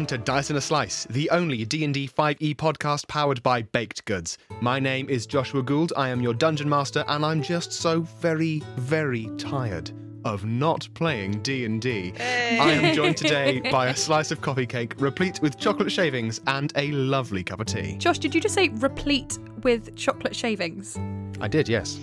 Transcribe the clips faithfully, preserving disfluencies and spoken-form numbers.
to Dice in a Slice, the only D and D five E podcast powered by Baked Goods. My name is Joshua Gould, I am your Dungeon Master, and I'm just so very, very tired of not playing D and D. Hey. I am joined today by a slice of coffee cake replete with chocolate shavings and a lovely cup of tea. Josh, did you just say replete with chocolate shavings? I did, yes.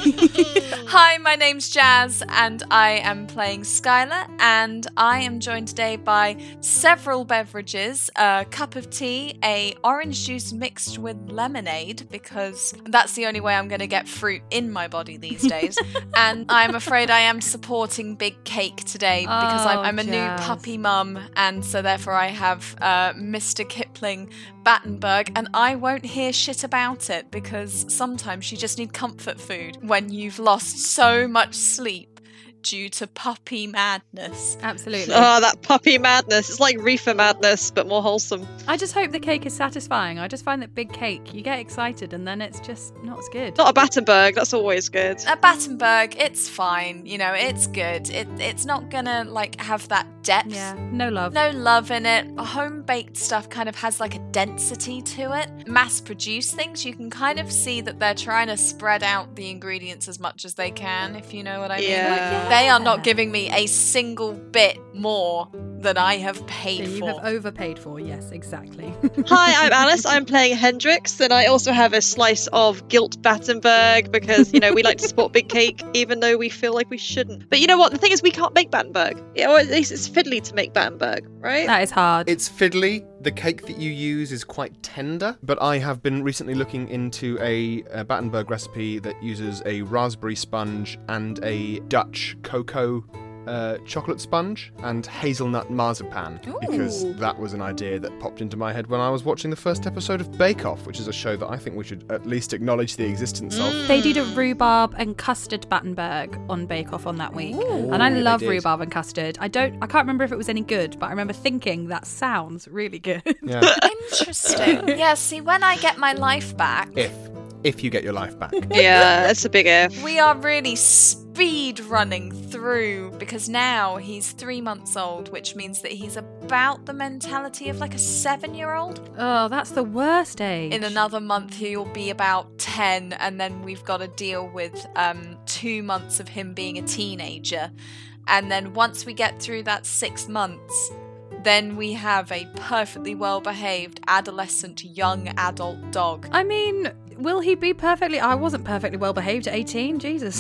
Hi, my name's Jazz, and I am playing Skylar, and I am joined today by several beverages, a cup of tea, a orange juice mixed with lemonade, because that's the only way I'm going to get fruit in my body these days, and I'm afraid I am supporting Big Cake today, because Oh, I'm, I'm a Jazz. new puppy mum, and so therefore I have uh, Mister Kipling Battenberg, and I won't hear shit about it, because sometimes you just need comfort food when you've lost so much sleep due to puppy madness. Absolutely. Oh, that puppy madness. It's like reefer madness, but more wholesome. I just hope the cake is satisfying. I just find that big cake, you get excited and then it's just not as good. Not a Battenberg, that's always good. At Battenberg, it's fine, you know, it's good. It It's not gonna, like, have that depth. Yeah, no love. No love in it. Home-baked stuff kind of has, like, a density to it. Mass-produced things, you can kind of see that they're trying to spread out the ingredients as much as they can, if you know what I mean. Yeah. Like, Yeah. they are not giving me a single bit more than I have paid That you for. have overpaid for, yes, exactly. Hi, I'm Alice. I'm playing Hendrix, and I also have a slice of Guilt Battenberg because, you know, we like to support Big Cake, even though we feel like we shouldn't. But you know what? The thing is, we can't make Battenberg. Yeah, or at least it's fiddly to make Battenberg, right? That is hard. It's fiddly. The cake that you use is quite tender, but I have been recently looking into a, a Battenberg recipe that uses a raspberry sponge and a Dutch cocoa uh, chocolate sponge and hazelnut marzipan, because Ooh. that was an idea that popped into my head when I was watching the first episode of Bake Off, which is a show that I think we should at least acknowledge the existence of. They did a rhubarb and custard Battenberg on Bake Off on that week. Ooh. And I Ooh, they love did. rhubarb and custard. I don't I can't remember if it was any good, but I remember thinking that sounds really good. Yeah. Interesting. Yeah, see, when I get my life back, If. If you get your life back. Yeah, that's a big if. we are really speed running through, because now he's three months old, which means that he's about the mentality of like a seven-year-old. Oh, that's the worst age. In another month, he'll be about ten, and then we've got to deal with um, two months of him being a teenager. And then once we get through that six months, then we have a perfectly well-behaved adolescent young adult dog. I mean, will he be perfectly... I wasn't perfectly well behaved at eighteen, Jesus.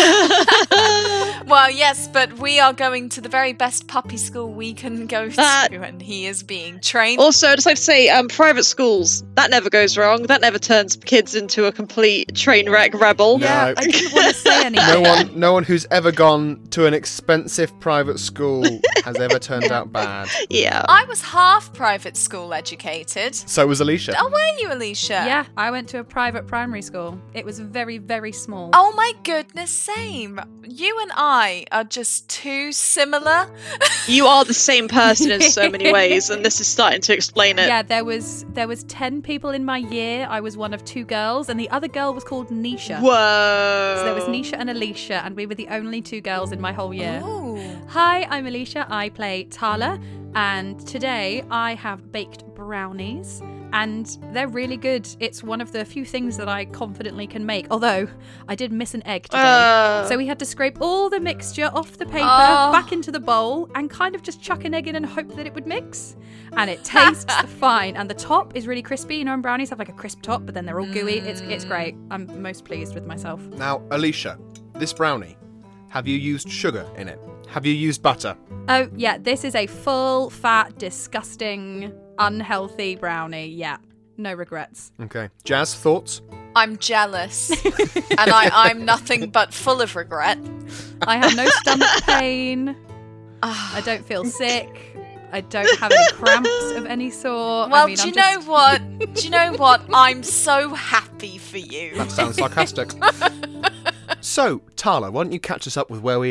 Well, yes, but we are going to the very best puppy school we can go to, That- and he is being trained. Also, I'd just like to say, um, private schools, that never goes wrong. That never turns kids into a complete train wreck rebel. Yeah, No. I didn't want to say anything. No one, no one who's ever gone to an expensive private school has ever turned out bad. Yeah. I was half private school educated. So was Alicia. Oh, were you, Alicia? Yeah, I went to a private primary school. It was very, very small. Oh my goodness, same. You and I are just too similar. You are the same person in so many ways, and this is starting to explain it. Yeah, there was there was ten people in my year. I was one of two girls, and the other girl was called Nisha. Whoa. So there was Nisha and Alicia, and we were the only two girls in my whole year. Ooh. Hi, I'm Alicia. I play Tala, and today I have baked brownies, and they're really good. It's one of the few things that I confidently can make, although I did miss an egg today. Oh. So we had to scrape all the mixture off the paper, Oh. back into the bowl, and kind of just chuck an egg in and hope that it would mix. And it tastes fine. And the top is really crispy. You know, when brownies have like a crisp top, but then they're all gooey. It's it's great. I'm most pleased with myself. Now, Alicia, this brownie, have you used sugar in it? Have you used butter? Oh, yeah, this is a full, fat, disgusting, unhealthy brownie. Yeah, no regrets. Okay. Jazz, thoughts? I'm jealous. And I, I'm nothing but full of regret. I have no stomach pain. Ah. I don't feel sick. I don't have any cramps of any sort. Well, I mean, do I'm you just... know what? Do you know what? I'm so happy for you. That sounds sarcastic. So, Tala, why don't you catch us up with where we are?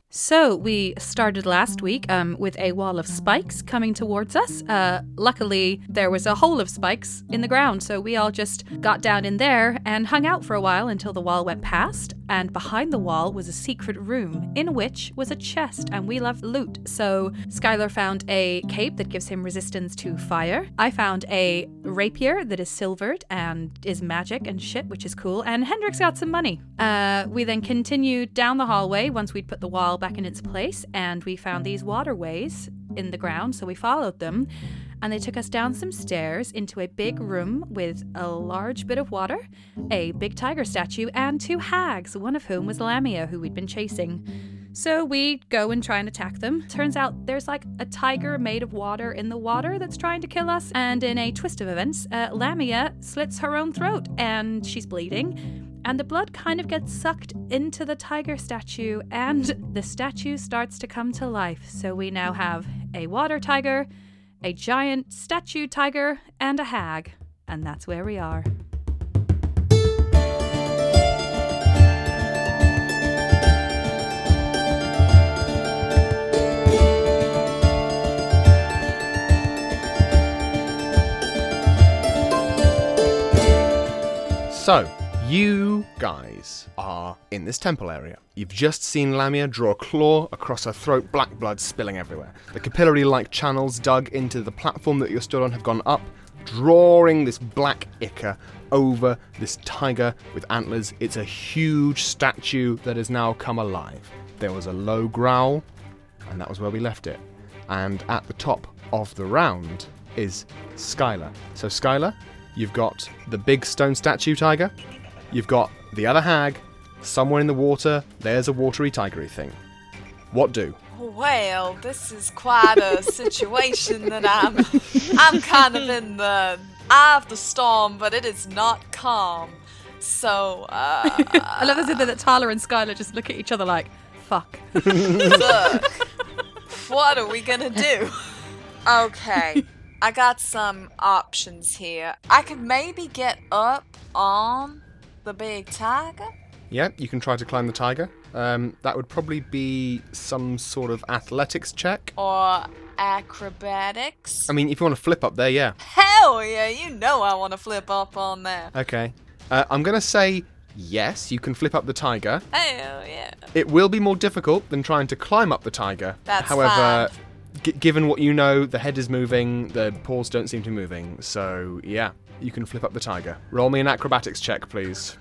So we started last week um, with a wall of spikes coming towards us. Uh, luckily, there was a hole of spikes in the ground, so we all just got down in there and hung out for a while until the wall went past. And behind the wall was a secret room in which was a chest, and we love loot. So Skylar found a cape that gives him resistance to fire. I found a rapier that is silvered and is magic and shit, which is cool. And Hendrix got some money. Uh, we then continued down the hallway once we'd put the wall back in its place, and we found these waterways in the ground, so we followed them, and they took us down some stairs into a big room with a large bit of water, a big tiger statue, and two hags, one of whom was Lamia, who we'd been chasing. So we go and try and attack them. Turns out there's like a tiger made of water in the water that's trying to kill us, and in a twist of events, uh, Lamia slits her own throat, and she's bleeding. And the blood kind of gets sucked into the tiger statue, and the statue starts to come to life. So we now have a water tiger, a giant statue tiger, and a hag. And that's where we are. So, you guys are in this temple area. You've just seen Lamia draw a claw across her throat, black blood spilling everywhere. The capillary-like channels dug into the platform that you're stood on have gone up, drawing this black ichor over this tiger with antlers. It's a huge statue that has now come alive. There was a low growl, and that was where we left it. And at the top of the round is Skylar. So Skylar, you've got the big stone statue tiger. You've got the other hag. Somewhere in the water, there's a watery tigery thing. What do? Well, this is quite a situation that I'm I'm kind of in the eye of the storm, but it is not calm. So, uh... I love this bit that Tyler and Skylar just look at each other like, fuck. Look, what are we gonna do? Okay, I got some options here. I could maybe get up on the big tiger. Yeah, you can try to climb the tiger. Um, that would probably be some sort of athletics check. Or acrobatics. I mean, if you want to flip up there, yeah. Hell yeah, you know I want to flip up on that. Okay. Uh, I'm going to say yes, you can flip up the tiger. Hell yeah. It will be more difficult than trying to climb up the tiger. That's However, fine. G- given what you know, the head is moving, the paws don't seem to be moving. So, yeah, you can flip up the tiger. Roll me an acrobatics check, please.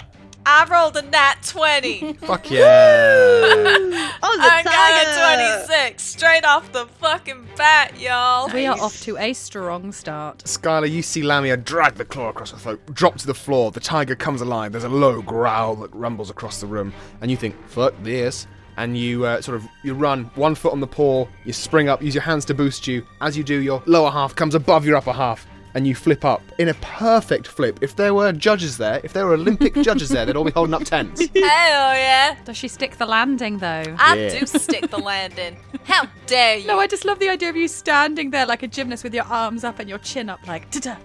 I rolled a nat twenty. Fuck yeah. Oh, the I tiger! got a twenty-six straight off the fucking bat, y'all. We are off to a strong start. Skylar, you see Lamia drag the claw across her throat, drop to the floor. The tiger comes alive. There's a low growl that rumbles across the room, and you think, "Fuck this!" And you uh, sort of you run one foot on the paw. You spring up, use your hands to boost you. As you do, your lower half comes above your upper half, and you flip up in a perfect flip. If there were judges there, if there were Olympic judges there, they'd all be holding up tents. Hell yeah. Does she stick the landing though? I Yeah. do stick the landing. How dare you? No, I just love the idea of you standing there like a gymnast with your arms up and your chin up like, ta-da.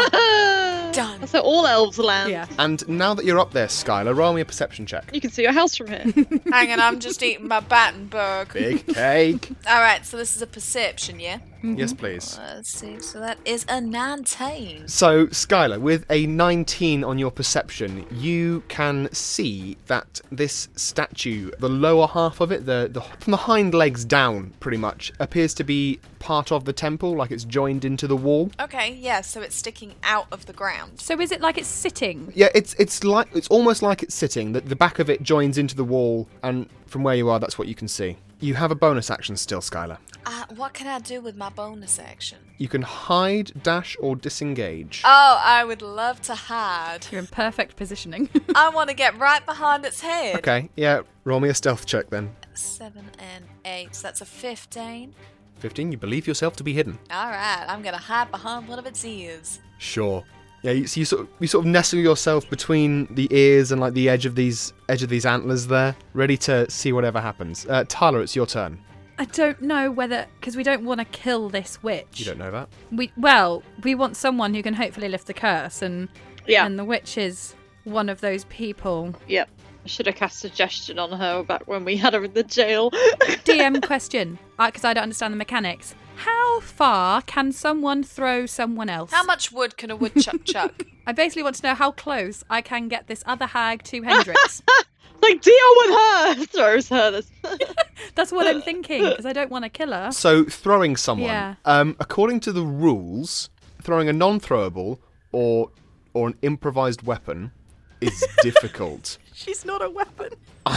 Done. That's how all elves land. Yeah. And now that you're up there, Skylar, roll me a perception check. You can see your house from here. Hang on, I'm just eating my Battenberg. Big cake. Alright, so this is a perception, yeah? Yes, please. Let's see, so that is a nineteen. So, Skylar, with a nineteen on your perception, you can see that this statue, the lower half of it, the, the from the hind legs down, pretty much, appears to be part of the temple, like it's joined into the wall. Okay, yeah, so it's sticking out of the ground. So is it like it's sitting? Yeah, it's it's like it's almost like it's sitting. That the back of it joins into the wall, and from where you are, that's what you can see. You have a bonus action still, Skylar. Uh, what can I do with my bonus action? You can hide, dash, or disengage. Oh, I would love to hide. You're in perfect positioning. I want to get right behind its head. Okay, yeah, roll me a stealth check then. Seven and eight, so that's a fifteen. fifteen, you believe yourself to be hidden. Alright, I'm going to hide behind one of its ears. Sure. Yeah, you, so you sort of you sort of nestle yourself between the ears and like the edge of these edge of these antlers there, ready to see whatever happens. Uh, Tyler, it's your turn. I don't know whether, because we don't want to kill this witch. You don't know that? We well, we want someone who can hopefully lift the curse, and Yeah. and the witch is one of those people. Yep. should have cast suggestion on her back when we had her in the jail. D M question, because I don't understand the mechanics. How far can someone throw someone else? How much wood can a woodchuck chuck? I basically want to know how close I can get this other hag to Hendrix. Like, deal with her! Throws her. This. That's what I'm thinking, because I don't want to kill her. So throwing someone, Yeah. um, according to the rules, throwing a non-throwable or or an improvised weapon is difficult. She's not a weapon.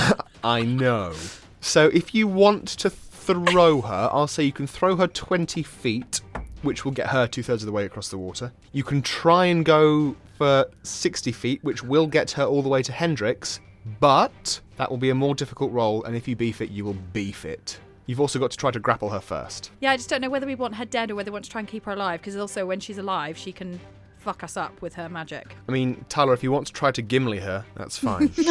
I know. So if you want to throw her, I'll say you can throw her twenty feet, which will get her two-thirds of the way across the water. You can try and go for sixty feet, which will get her all the way to Hendrix, but that will be a more difficult roll, and if you beef it, you will beef it. You've also got to try to grapple her first. Yeah, I just don't know whether we want her dead or whether we want to try and keep her alive, because also when she's alive, she can fuck us up with her magic. I mean, Tyler, if you want to try to Gimli her, that's fine. Fuck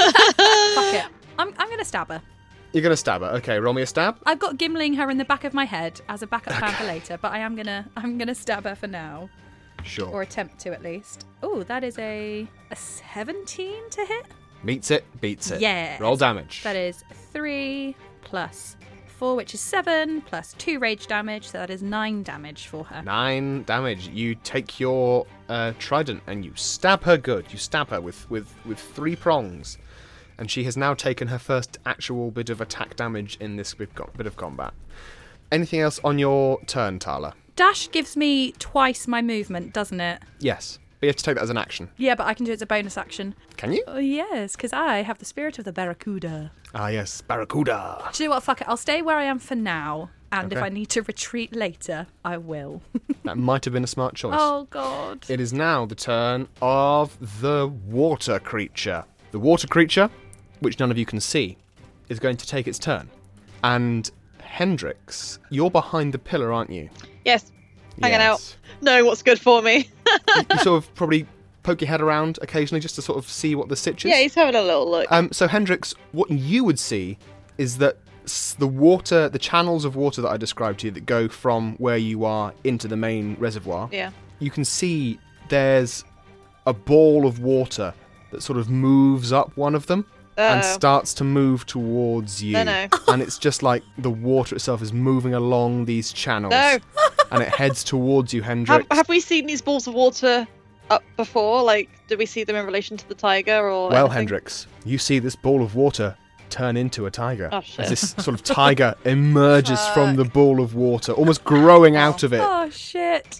it. I'm, I'm going to stab her. You're going to stab her. Okay, roll me a stab. I've got Gimling her in the back of my head as a backup plan for later, but I am gonna I'm gonna stab her for now, Sure. or attempt to at least. Oh, that is a a seventeen to hit. Meets it, beats it. Yes. Roll damage. That is three plus four, which is seven, plus two rage damage, so that is nine damage for her. Nine damage. You take your uh, trident and you stab her good. You stab her with, with, with three prongs. And she has now taken her first actual bit of attack damage in this bit bit of combat. Anything else on your turn, Tala? Dash gives me twice my movement, doesn't it? Yes. But you have to take that as an action. Yeah, but I can do it as a bonus action. Can you? Oh, yes, because I have the spirit of the Barracuda. Ah, yes. Barracuda. Do you know what? Fuck it. I'll stay where I am for now. And if Okay. I need to retreat later, I will. That might have been a smart choice. Oh, God. It is now the turn of the water creature. The water creature, which none of you can see, is going to take its turn. And Hendrix, you're behind the pillar, aren't you? Yes, hanging Yes. out, knowing what's good for me. you, you sort of probably poke your head around occasionally just to sort of see what the sitch is. Yeah, he's having a little look. Um, so Hendrix, what you would see is that s- the water, the channels of water that I described to you that go from where you are into the main reservoir, Yeah. you can see there's a ball of water that sort of moves up one of them and Uh-oh. starts to move towards you. No, no. And it's just like the water itself is moving along these channels. No. And it heads towards you, Have, Hendrix. have we seen these balls of water up before? Like, did we see them in relation to the tiger or Well, anything? Hendrix, you see this ball of water turn into a tiger. Oh, shit. As this sort of tiger emerges from the ball of water, almost growing out of it. Oh, shit.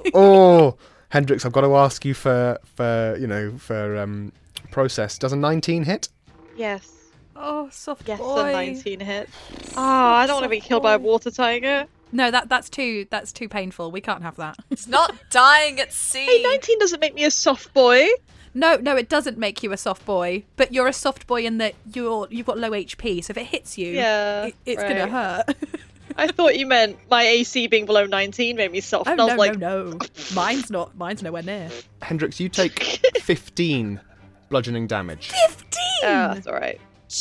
Oh, Hendrix, I've got to ask you for, for you know, for um, process. Does a nineteen hit? Yes. Oh, soft Yes, boy. a nineteen hit. Oh, I don't want to be killed by a water tiger. No, that that's too that's too painful. We can't have that. It's not dying at sea. Hey, nineteen doesn't make me a soft boy. No, no, it doesn't make you a soft boy, but you're a soft boy in that you're you've got low H P, so if it hits you, Yeah, it, it's right. gonna hurt. I thought you meant my A C being below nineteen made me soft. Oh and I was no, like, no, no, mine's not. Mine's nowhere near. Hendrix, you take fifteen bludgeoning damage. Fifteen. oh, that's all right.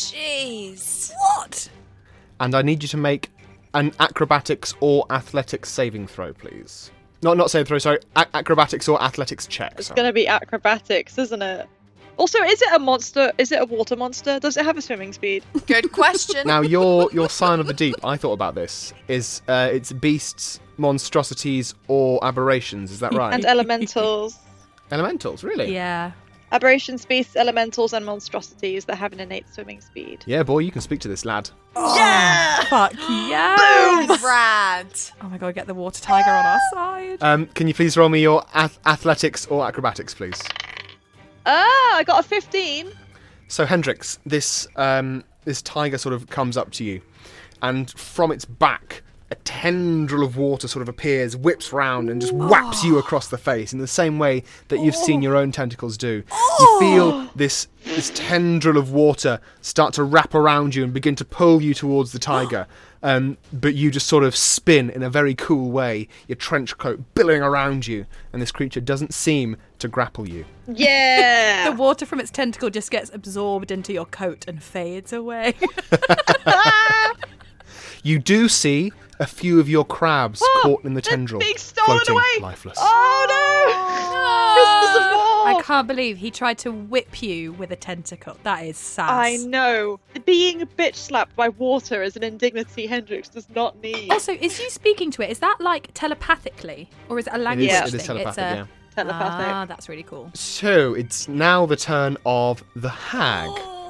Jeez. What? And I need you to make an acrobatics or athletics saving throw, please. Not not saving throw, sorry. A- acrobatics or athletics check. It's sorry. gonna be acrobatics, isn't it? Also, is it a monster? Is it a water monster? Does it have a swimming speed? Good question. Now, your your sign of the deep, I thought about this, is uh, it's beasts, monstrosities, or aberrations. Is that right? And elementals. Elementals, really? Yeah. Aberrations, beasts, elementals, and monstrosities that have an innate swimming speed. Yeah, boy, you can speak to this lad. Yeah. Fuck yes. Rad. Oh my god, get the water tiger on our side. Um, can you please roll me your ath- athletics or acrobatics, please? Ah, I got a fifteen. So Hendrix, this um, this tiger sort of comes up to you, and from its back, a tendril of water sort of appears, whips round, and just whaps you across the face in the same way that you've seen your own tentacles do. You feel this this tendril of water start to wrap around you and begin to pull you towards the tiger. Um, but you just sort of spin in a very cool way, your trench coat billowing around you, and this creature doesn't seem to grapple you. Yeah. The water from its tentacle just gets absorbed into your coat and fades away. You do see a few of your crabs Oh, caught in the they're tendril, being stolen floating away. lifeless. Oh no! Christmas of war. I can't believe he tried to whip you with a tentacle. That is sass. I know. Being bitch slapped by water is an indignity Hendrix does not need. Also, is you speaking to it? Is that like telepathically, or is it a language is, thing? it is telepathic, it's a... yeah. Telepathic. Ah, that's really cool. So it's now the turn of the hag.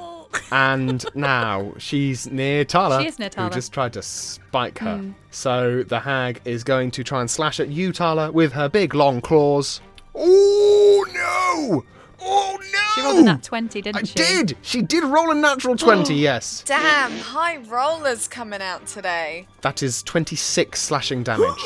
And now she's near Tala, She is near Tala. who just tried to spike her. Mm. So the hag is going to try and slash at you, Tala, with her big long claws. Oh no! Oh no! She rolled a nat twenty, didn't I she? did! She did roll a natural twenty, yes. Damn, high rollers coming out today. That is twenty-six slashing damage.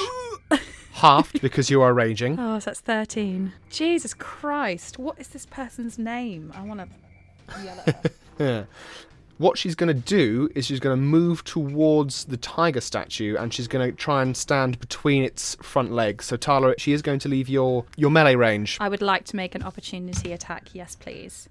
Halved because you are raging. Oh, so that's thirteen. Jesus Christ. What is this person's name? I want to yell at her. Yeah. What she's going to do is she's going to move towards the tiger statue and she's going to try and stand between its front legs. So Tala, she is going to leave your, your melee range. I would like to make an opportunity attack. Yes, please.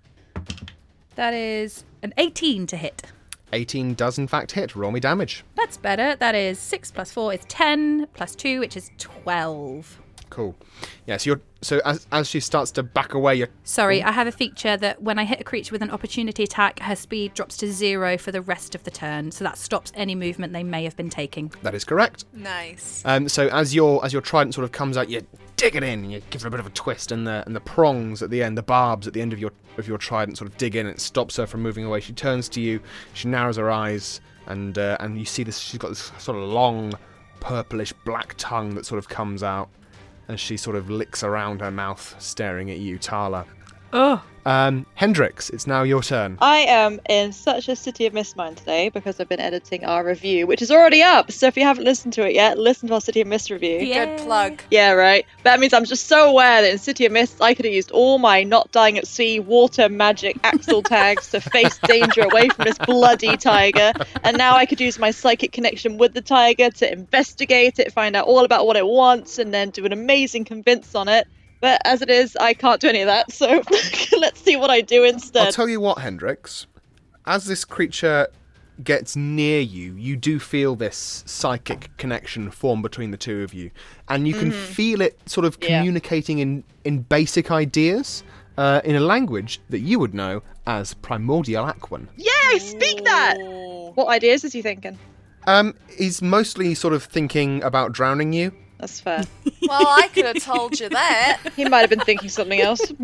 That is an eighteen to hit. eighteen does in fact hit. Roll me damage. That's better. That is six plus four is ten, plus two, which is twelve. Cool. Yeah, so, you're, so as, as she starts to back away, you're... Sorry, I have a feature that when I hit a creature with an opportunity attack, her speed drops to zero for the rest of the turn. So that stops any movement they may have been taking. That is correct. Nice. Um, so as your as your trident sort of comes out, you dig it in, and you give it a bit of a twist, and the and the prongs at the end, the barbs at the end of your of your trident sort of dig in, and it stops her from moving away. She turns to you, she narrows her eyes, and uh, and you see this. She's got this sort of long, purplish black tongue that sort of comes out. As she sort of licks around her mouth, staring at you, Tala. Oh. Um, Hendrix, it's now your turn. I am in such a City of Mist mind today because I've been editing our review, which is already up. So if you haven't listened to it yet, listen to our City of Mist review. Yeah. Good plug. Yeah, right. That means I'm just so aware that in City of Mist, I could have used all my not dying at sea water magic axle tags to face danger away from this bloody tiger. And now I could use my psychic connection with the tiger to investigate it, find out all about what it wants, and then do an amazing convince on it. But as it is, I can't do any of that, so let's see what I do instead. I'll tell you what, Hendrix. As this creature gets near you, you do feel this psychic connection form between the two of you. And you can Mm-hmm. feel it sort of Yeah. communicating in, in basic ideas, uh, in a language that you would know as Primordial Aquan. Yay, speak that! Ooh. What ideas is he thinking? Um, he's mostly sort of thinking about drowning you. That's fair. Well, I could have told you that. He might have been thinking something else. um,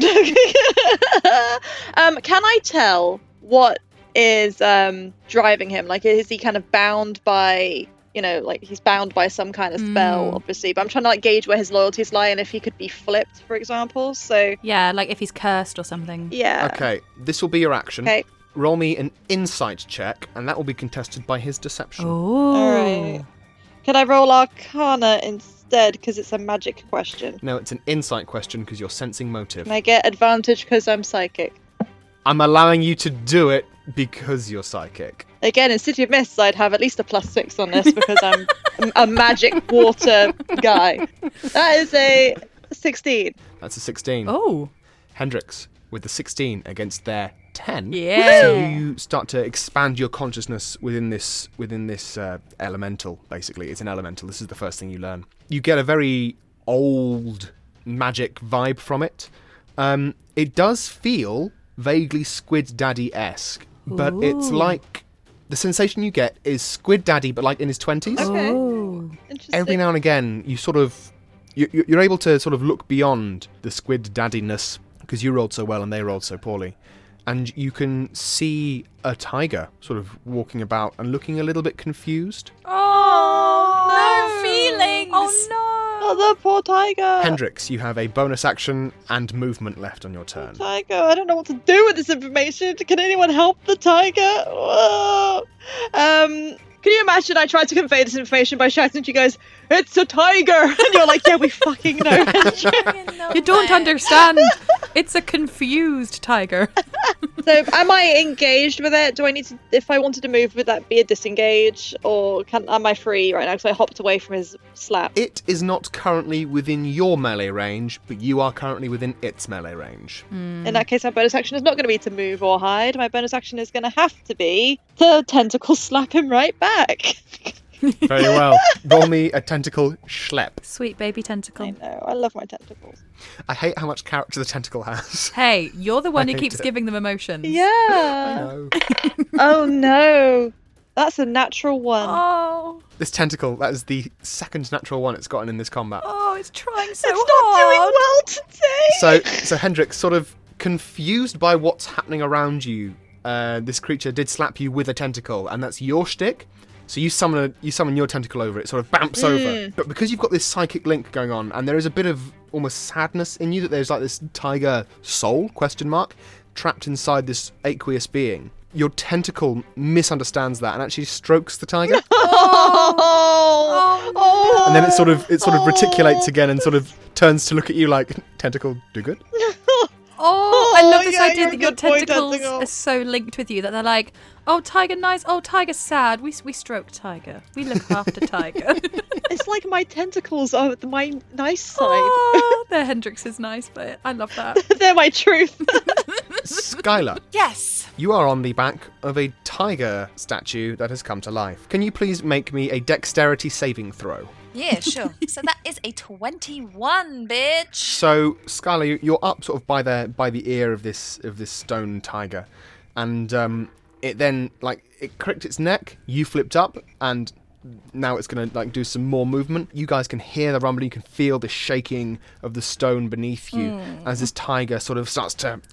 can I tell what is um, driving him? Like, is he kind of bound by, you know, like he's bound by some kind of spell, Mm. obviously. But I'm trying to like gauge where his loyalties lie and if he could be flipped, for example. So Yeah, like if he's cursed or something. yeah. Okay, this will be your action. Okay. Roll me an insight check, and that will be contested by his deception. Oh. All right. Can I roll Arcana instead because it's a magic question? No, it's an insight question because you're sensing motive. Can I get advantage because I'm psychic? I'm allowing you to do it because you're psychic. Again, in City of Mists, I'd have at least a plus six on this because I'm a magic water guy. That is a sixteen. That's a sixteen. Oh. Hendrix, with the sixteen against their ten, Yeah. you start to expand your consciousness within this within this uh, elemental. Basically, it's an elemental. This is the first thing you learn. You get a very old magic vibe from it. Um, it does feel vaguely Squid Daddy-esque, but it's Ooh. like the sensation you get is Squid Daddy, but like in his twenties. Okay. Oh. Interesting. Every now and again, you sort of you, you- you're able to sort of look beyond the Squid Daddiness because you rolled so well and they rolled so poorly, and you can see a tiger sort of walking about and looking a little bit confused. Oh, No feelings. Oh no. Oh, the poor tiger. Hendrix, you have a bonus action and movement left on your turn. Tiger, I don't know what to do with this information. Can anyone help the tiger? Whoa. Um, can you imagine I tried to convey this information by shouting to you guys, "It's a tiger!" And you're like, "Yeah, we fucking know." You don't understand. It's a confused tiger. So, am I engaged with it? Do I need to, if I wanted to move, would that be a disengage, or can am I free right now? Because I hopped away from his slap. It is not currently within your melee range, but you are currently within its melee range. In that case, my bonus action is not going to be to move or hide. My bonus action is going to have to be to tentacle slap him right back. Very well. Roll me a tentacle schlep. Sweet baby I tentacle. know. I love my tentacles. I hate how much character the tentacle has. Hey, you're the one who hate keeps it. giving them emotions. Yeah. No. Oh no. That's a natural one. Oh, This tentacle, that is the second natural one it's gotten in this combat. oh, it's trying so it's hard. not doing well today. So, so Hendrik, sort of confused by what's happening around you, uh, this creature did slap you with a tentacle, and that's your shtick. So you summon a, you summon your tentacle over it, sort of bamps over. But because you've got this psychic link going on, and there is a bit of almost sadness in you that there's like this tiger soul question mark trapped inside this aqueous being. Your tentacle misunderstands that and actually strokes the tiger, Oh, oh, and then it sort of it sort of reticulates again and sort of turns to look at you like, tentacle, do good. Oh, I love this yeah, idea you're that a your good boy, tentacles tentacle. are so linked with you that they're like, oh, tiger nice, oh, tiger sad. We we stroke tiger. We look after tiger. It's like my tentacles are my nice side. Oh, their Hendrix is nice, but I love that. They're my truth. Skylar, Yes. you are on the back of a tiger statue that has come to life. Can you please make me a dexterity saving throw? Yeah, sure. So that is a twenty-one, bitch. So, Skylar, you- you're up sort of by the by the ear of this of this stone tiger, and um, it then like it cricked its neck. You flipped up, and now it's gonna like do some more movement. You guys can hear the rumbling. You can feel the shaking of the stone beneath you as this tiger sort of starts to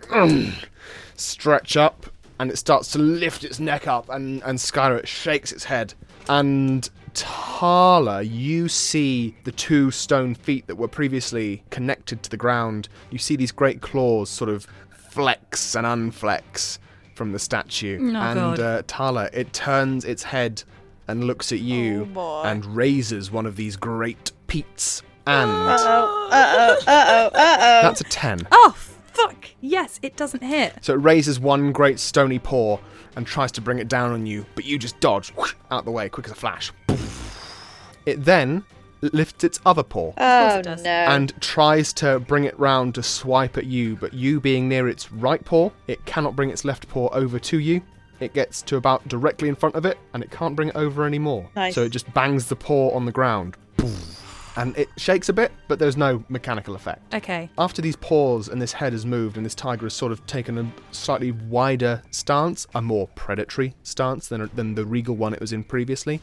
stretch up, and it starts to lift its neck up, and and Skylar, it shakes its head, and Tala, you see the two stone feet that were previously connected to the ground. You see these great claws sort of flex and unflex from the statue. Oh, and God. uh, Tala, it turns its head and looks at you Oh, boy. and raises one of these great peats. And Uh-oh, uh-oh, uh-oh, uh-oh. that's a ten. Oh, fuck. Yes, it doesn't hit. So it raises one great stony paw and tries to bring it down on you, but you just dodge whoosh, out the way, quick as a flash. It then lifts its other paw Oh, it does. no. and tries to bring it round to swipe at you, but you being near its right paw, it cannot bring its left paw over to you. It gets to about directly in front of it, and it can't bring it over anymore. Nice. So it just bangs the paw on the ground. And it shakes a bit, but there's no mechanical effect. Okay. After these paws and this head has moved and this tiger has sort of taken a slightly wider stance, a more predatory stance than, than the regal one it was in previously.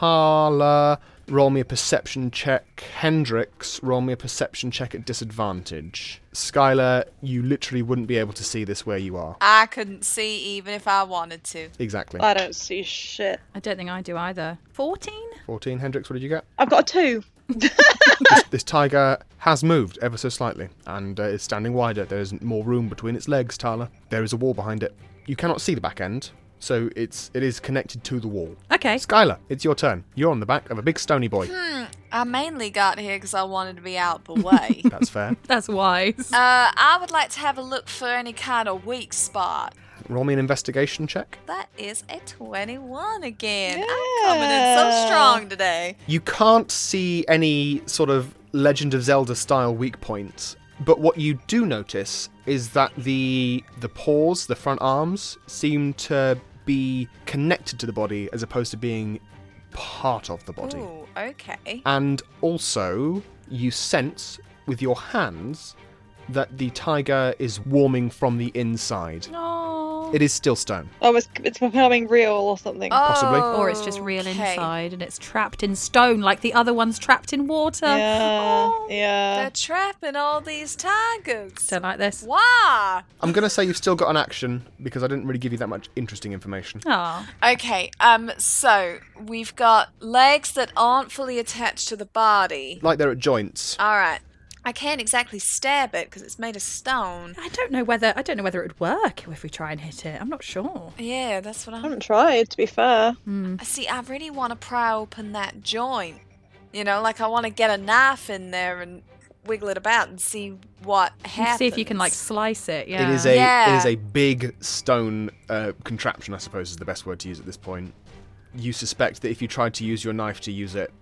Tala, roll me a perception check. Hendrix, roll me a perception check at disadvantage. Skylar, you literally wouldn't be able to see this where you are. I couldn't see even if I wanted to. Exactly. I don't see shit. I don't think I do either. fourteen? fourteen. Hendrix, what did you get? I've got a two. this, this tiger has moved ever so slightly and uh, is standing wider. There is more room between its legs, Tala. There is a wall behind it. You cannot see the back end, so it's it is connected to the wall. Okay. Skylar, it's your turn. You're on the back of a big stony boy. I mainly got here because I wanted to be out the way. That's fair. That's wise. uh, I would like to have a look for any kind of weak spot. Roll me an investigation check. That is a twenty-one again. I'm coming in so strong today. You can't see any sort of Legend of Zelda style weak points, but what you do notice is that the the paws, the front arms, seem to be connected to the body as opposed to being part of the body. Ooh, okay. And also, you sense with your hands that the tiger is warming from the inside. Oh. It is still stone. Oh, it's, it's becoming real or something. Possibly. Or it's just real Okay. inside and it's trapped in stone like the other one's trapped in water. Yeah, Oh. yeah. They're trapping all these tigers. Don't like this. Why? I'm going to say you've still got an action because I didn't really give you that much interesting information. Oh. Okay, um, so we've got legs that aren't fully attached to the body. Like they're at joints. Alright. I can't exactly stab it because it's made of stone. I don't know whether I don't know whether it would work if we try and hit it. I'm not sure. Yeah, that's what I I'm... haven't tried, to be fair. See, I really want to pry open that joint. You know, like I want to get a knife in there and wiggle it about and see what happens. See if you can like slice it. Yeah. It is a Yeah. it is a big stone uh, contraption, I suppose is the best word to use at this point. You suspect that if you tried to use your knife to use it,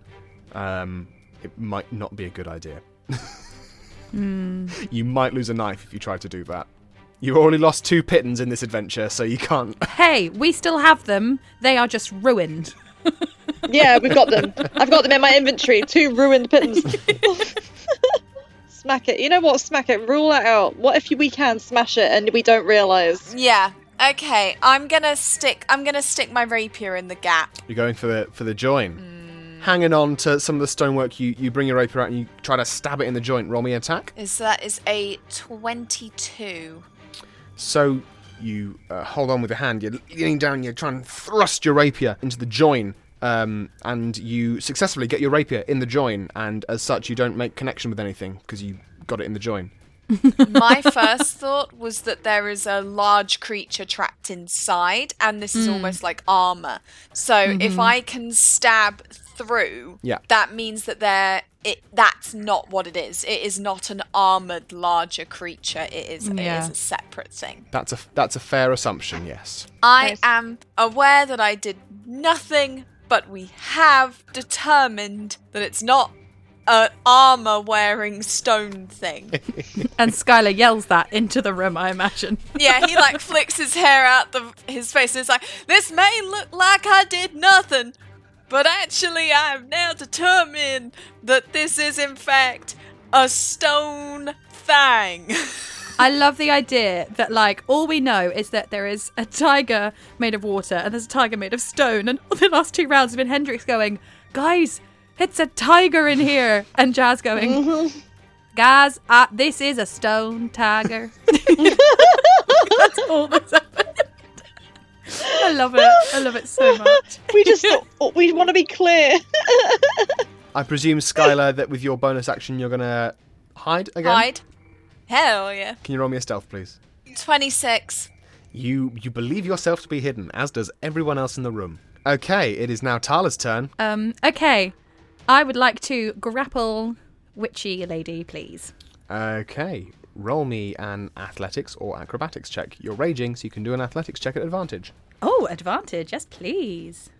um, it might not be a good idea. You might lose a knife if you try to do that. You've already lost two pittons in this adventure, so you can't. Hey, we still have them. They are just ruined. Yeah, we've got them. I've got them in my inventory. Two ruined pittons. Smack it. You know what? Smack it. Rule it out. What if we can smash it and we don't realise? Yeah. Okay. I'm gonna stick. I'm gonna stick my rapier in the gap. You're going for the for the join. Mm. Hanging on to some of the stonework, you, you bring your rapier out and you try to stab it in the joint. Roll me attack. Is that is a twenty-two. So you uh, hold on with your hand. You're leaning down. You're trying to thrust your rapier into the join. Um, and you successfully get your rapier in the join, and as such, you don't make connection with anything because you got it in the join. My first thought was that there is a large creature trapped inside, and this is mm. almost like armor. So mm-hmm. if I can stab through, yeah. that means that there. It that's not what it is. It is not an armored larger creature. It is. Yeah. It is a separate thing. That's a that's a fair assumption. Yes. I Nice. am aware that I did nothing. But we have determined that it's not an armor-wearing stone thing. And Skylar yells that into the room, I imagine. Yeah, he like flicks his hair out the his face and is like, "This may look like I did nothing, but actually I have now determined that this is in fact a stone thing." I love the idea that, like, all we know is that there is a tiger made of water and there's a tiger made of stone. And the last two rounds have been Hendrix going, "Guys, it's a tiger in here." And Jazz going, mm-hmm. "Guys, uh, this is a stone tiger." That's all that's happened. I love it. I love it so much. We just thought, we want to be clear. I presume, Skylar, that with your bonus action, you're going to hide again? Hide? Hell yeah. Can you roll me a stealth, please? twenty-six. You you believe yourself to be hidden, as does everyone else in the room. Okay, it is now Tala's turn. Um, okay. I would like to grapple Witchy Lady, please. Okay. Roll me an athletics or acrobatics check. You're raging, so you can do an athletics check at advantage. Oh, advantage. Yes, please.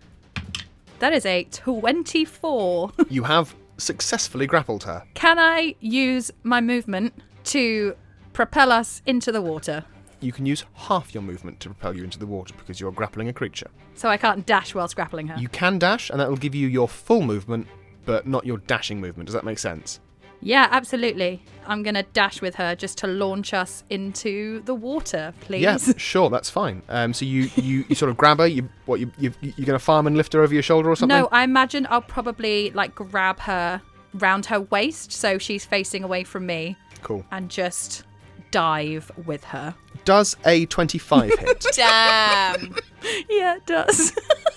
That is a twenty-four. You have successfully grappled her. Can I use my movement to propel us into the water? You can use half your movement to propel you into the water because you're grappling a creature. So I can't dash whilst grappling her? You can dash, and that will give you your full movement, but not your dashing movement. Does that make sense? Yeah, absolutely. I'm going to dash with her just to launch us into the water, please. Yeah, sure, that's fine. Um, so you, you, you sort of grab her, you what, you, you, you're going to farm and lift her over your shoulder or something? No, I imagine I'll probably, like, grab her round her waist so she's facing away from me. Cool. And just dive with her. Does a twenty-five hit? Damn. Yeah, it does.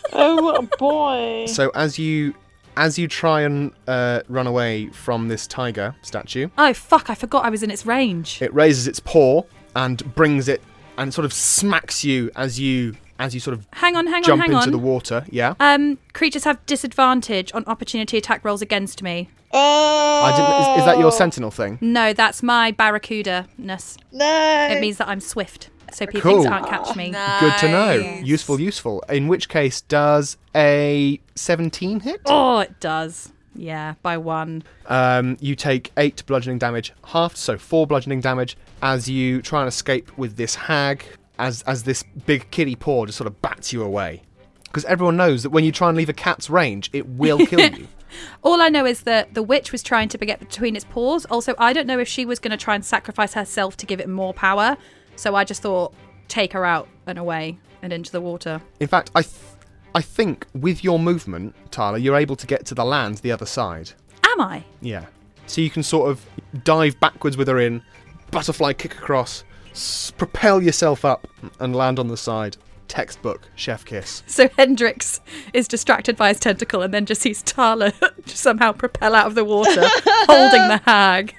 Oh boy. So as you as you try and uh, run away from this tiger statue... Oh, fuck, I forgot I was in its range. It raises its paw and brings it and sort of smacks you as you as you sort of hang on, hang jump on, hang into on. the water. Yeah. Um, creatures have disadvantage on opportunity attack rolls against me. Oh. I didn't, is, is that your sentinel thing? No, that's my barracuda-ness. No. It means that I'm swift, so people Cool. can't catch me. Nice. Good to know. Useful, useful. In which case, does a seventeen hit? Oh, it does. Yeah, by one. Um, you take eight bludgeoning damage, halved, so four bludgeoning damage, as you try and escape with this hag, as as this big kitty paw just sort of bats you away. Because everyone knows that when you try and leave a cat's range, it will kill you. All I know is that the witch was trying to get between its paws. Also, I don't know if she was going to try and sacrifice herself to give it more power. So I just thought, take her out and away and into the water. In fact, I th- I think with your movement, Tala, you're able to get to the land the other side. Am I? Yeah. So you can sort of dive backwards with her in, butterfly kick across, s- propel yourself up and land on the side. Textbook chef kiss. So Hendrix is distracted by his tentacle and then just sees Tala somehow propel out of the water, holding the hag.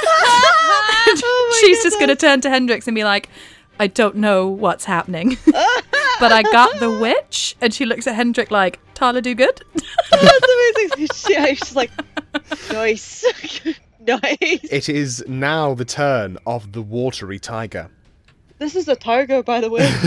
Oh She's just going to turn to Hendrix and be like, I don't know what's happening, but I got the witch. And she looks at Hendrix like, Tala, do good? That's amazing. She, she's like, nice. Nice. It is now the turn of the watery tiger. This is a tiger, by the way.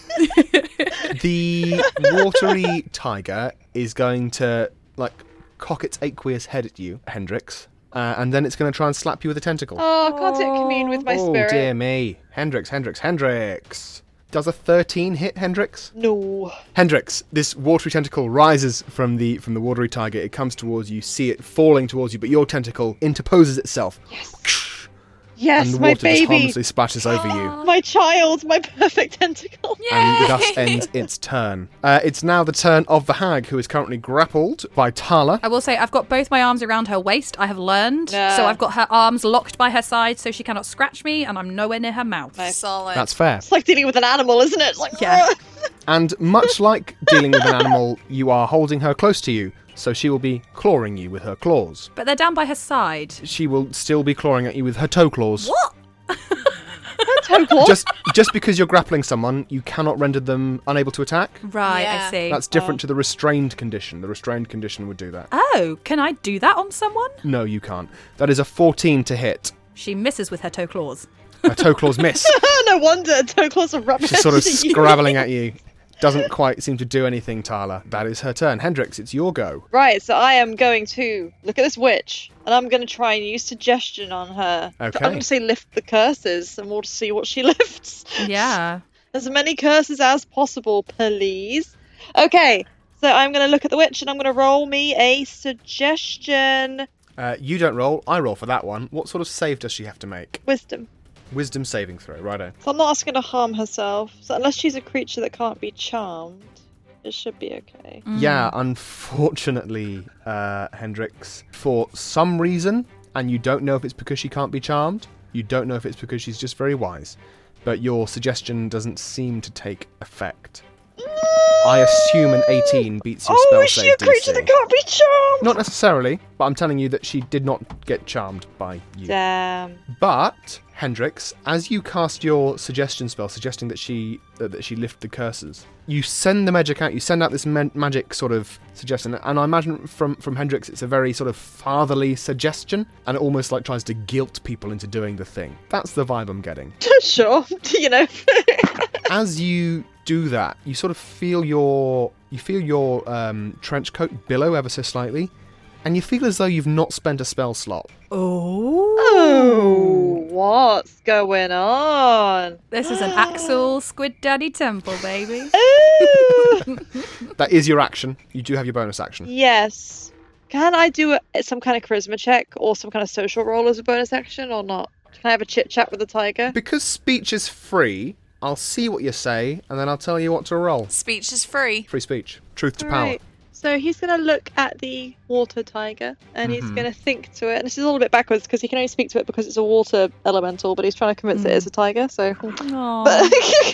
The watery tiger is going to, like, cock its aqueous head at you, Hendrix, uh, and then it's going to try and slap you with a tentacle. Oh, I can't it commune with my oh, spirit. dear me. Hendrix, Hendrix, Hendrix. Does a thirteen hit, Hendrix? No. Hendrix, this watery tentacle rises from the from the watery tiger. It comes towards you. You see it falling towards you, but your tentacle interposes itself. Yes. Yes, and the my water just baby. harmlessly splashes over you. My child, my perfect tentacle. And thus ends its turn. Uh, it's now the turn of the hag, who is currently grappled by Tala. I will say I've got both my arms around her waist. I have learned. Yeah. So I've got her arms locked by her side so she cannot scratch me, and I'm nowhere near her mouth. Nice. Solid. That's fair. It's like dealing with an animal, isn't it? It's like, Yeah. And much like dealing with an animal, you are holding her close to you, so she will be clawing you with her claws. But they're down by her side. She will still be clawing at you with her toe claws. What? toe claw. Just just because you're grappling someone, you cannot render them unable to attack. Right, Yeah. I see. That's different to the restrained condition. The restrained condition would do that. Oh, can I do that on someone? No, you can't. That is a fourteen to hit. She misses with her toe claws. Her toe claws miss. No wonder toe claws are rubbish. She's sort of scrabbling at you. Doesn't quite seem to do anything, Tala. That is her turn. Hendrix, it's your go. Right, so I am going to look at this witch, and I'm going to try and use suggestion on her. Okay. I'm going to say lift the curses, and we'll see what she lifts. Yeah. As many curses as possible, please. Okay, so I'm going to look at the witch, and I'm going to roll me a suggestion. Uh, you don't roll. I roll for that one. What sort of save does she have to make? Wisdom. Wisdom saving throw, righto. So I'm not asking her to harm herself. So unless she's a creature that can't be charmed, it should be okay. Yeah, unfortunately, uh, Hendrix, for some reason, and you don't know if it's because she can't be charmed, you don't know if it's because she's just very wise, but your suggestion doesn't seem to take effect. I assume an eighteen beats your Oh, spell is she save a creature D C. that can't be charmed? Not necessarily, but I'm telling you that she did not get charmed by you. Damn. But Hendrix, as you cast your suggestion spell, suggesting that she uh, that she lift the curses, you send the magic out. You send out this ma- magic sort of suggestion, and I imagine from from Hendrix, it's a very sort of fatherly suggestion, and it almost like tries to guilt people into doing the thing. That's the vibe I'm getting. Sure, you know. As you do that, you sort of feel your you feel your um, trench coat billow ever so slightly, and you feel as though you've not spent a spell slot. Oh. Oh, what's going on? This is an Axel Squid Daddy Temple, baby. Ooh. That is your action. You do have your bonus action. Yes. Can I do a, some kind of charisma check or some kind of social roll as a bonus action or not? Can I have a chit chat with the tiger? Because speech is free, I'll see what you say, and then I'll tell you what to roll. Speech is free. Free speech. Truth to power. Right. So he's going to look at the water tiger and he's Mhm. going to think to it. And this is a little bit backwards because he can only speak to it because it's a water elemental, but he's trying to convince it it's a tiger. So Aw. but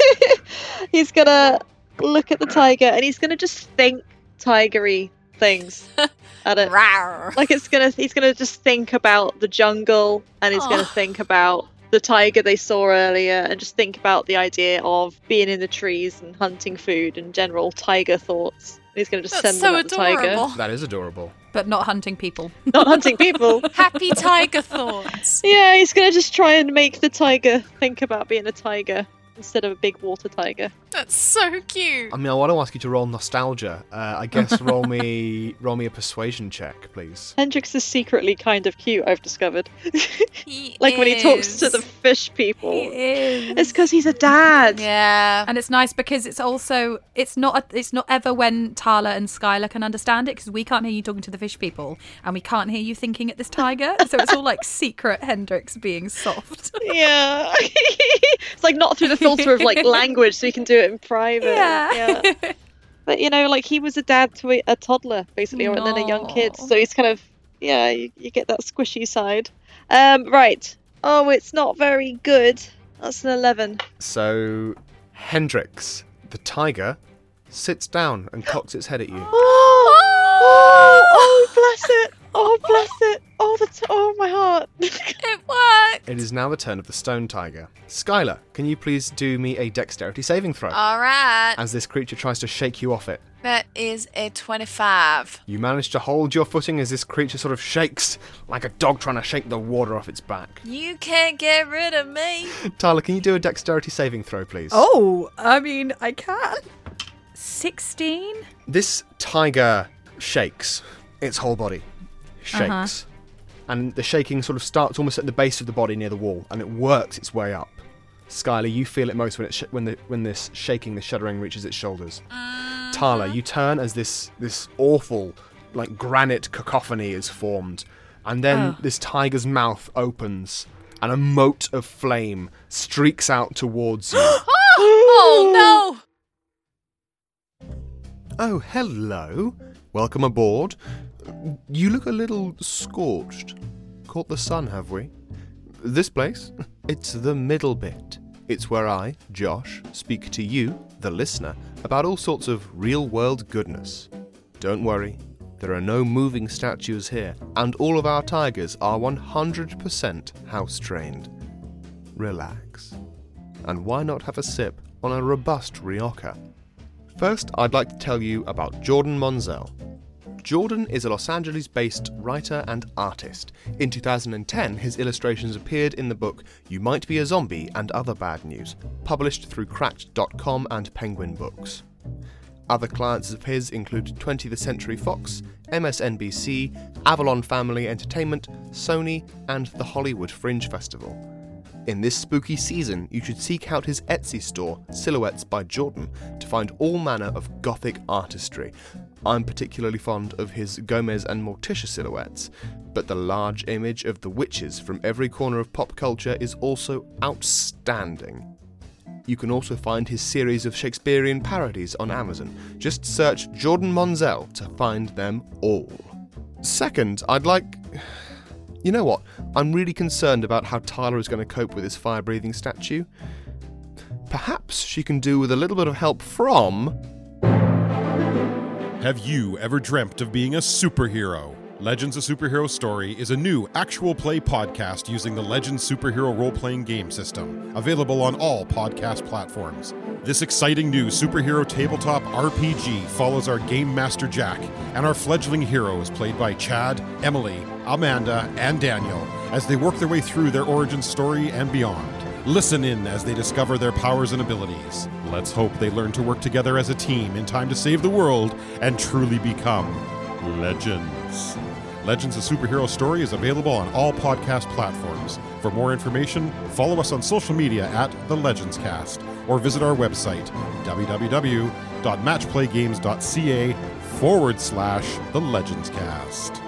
he's going to look at the tiger and he's going to just think tigery things at it. Rawr. Like it's gonna, he's gonna just think about the jungle, and he's gonna Oh. think about the tiger they saw earlier, and just think about the idea of being in the trees and hunting food and general tiger thoughts. And he's gonna just That's send so them at the tiger, adorable. That is adorable. But not hunting people. not hunting people. Happy tiger thoughts. Yeah, he's gonna just try and make the tiger think about being a tiger instead of a big water tiger. That's so cute. I mean, I want to ask you to roll nostalgia. Uh, I guess roll me roll me a persuasion check, please. Hendrix is secretly kind of cute, I've discovered. He Like when he talks to is. the fish people. He is. It's because he's a dad. Yeah. And it's nice because it's also it's not a, it's not ever when Tala and Skylar can understand it because we can't hear you talking to the fish people and we can't hear you thinking at this tiger. So it's all like secret Hendrix being soft. Yeah. It's like not through the filter of like language, so you can do it in private. Yeah. Yeah. But you know, like he was a dad to a, a toddler, basically, or and then a young kid. No. So he's kind of, yeah, you, you get that squishy side. Um, right. Oh, it's not very good. That's an eleven. So, Hendrix, the tiger, sits down and cocks its head at you. Oh, oh, oh, bless it. Oh, bless it. Oh, the t- oh, my heart. It worked. It is now the turn of the stone tiger. Skylar, can you please do me a dexterity saving throw? All right. As this creature tries to shake you off it. That is a twenty-five. You manage to hold your footing as this creature sort of shakes like a dog trying to shake the water off its back. You can't get rid of me. Tyler, can you do a dexterity saving throw, please? Oh, I mean, I can. sixteen? This tiger shakes. Its whole body shakes. Uh-huh. And the shaking sort of starts almost at the base of the body near the wall, and it works its way up. Skylar, you feel it most when, it sh- when, the, when this shaking, the shuddering reaches its shoulders. Tala, you turn as this this awful, like, granite cacophony is formed, and then Oh. this tiger's mouth opens, and a mote of flame streaks out towards you. Oh no! Oh, hello. Welcome aboard. You look a little scorched. Caught the sun, have we? This place? It's the middle bit. It's where I, Josh, speak to you, the listener, about all sorts of real-world goodness. Don't worry, there are no moving statues here, and all of our tigers are one hundred percent house-trained. Relax. And why not have a sip on a robust Rioja? First, I'd like to tell you about Jordan Monzel. Jordan is a Los Angeles-based writer and artist. In two thousand ten, his illustrations appeared in the book You Might Be a Zombie and Other Bad News, published through Cracked dot com and Penguin Books. Other clients of his include twentieth Century Fox, M S N B C, Avalon Family Entertainment, Sony, and the Hollywood Fringe Festival. In this spooky season, you should seek out his Etsy store, Silhouettes by Jordan, to find all manner of gothic artistry. I'm particularly fond of his Gomez and Morticia silhouettes, but the large image of the witches from every corner of pop culture is also outstanding. You can also find his series of Shakespearean parodies on Amazon. Just search Jordan Monzel to find them all. Second, I'd like... You know what? I'm really concerned about how Tyler is going to cope with this fire-breathing statue. Perhaps she can do with a little bit of help from... Have you ever dreamt of being a superhero? Legends: A Superhero Story is a new actual play podcast using the Legends Superhero role-playing game system, available on all podcast platforms. This exciting new superhero tabletop R P G follows our Game Master Jack and our fledgling heroes played by Chad, Emily, Amanda, and Daniel as they work their way through their origin story and beyond. Listen in as they discover their powers and abilities. Let's hope they learn to work together as a team in time to save the world and truly become legends. Legends: A Superhero Story is available on all podcast platforms. For more information, follow us on social media at The Legends Cast or visit our website, www.matchplaygames.ca forward slash The Legends Cast.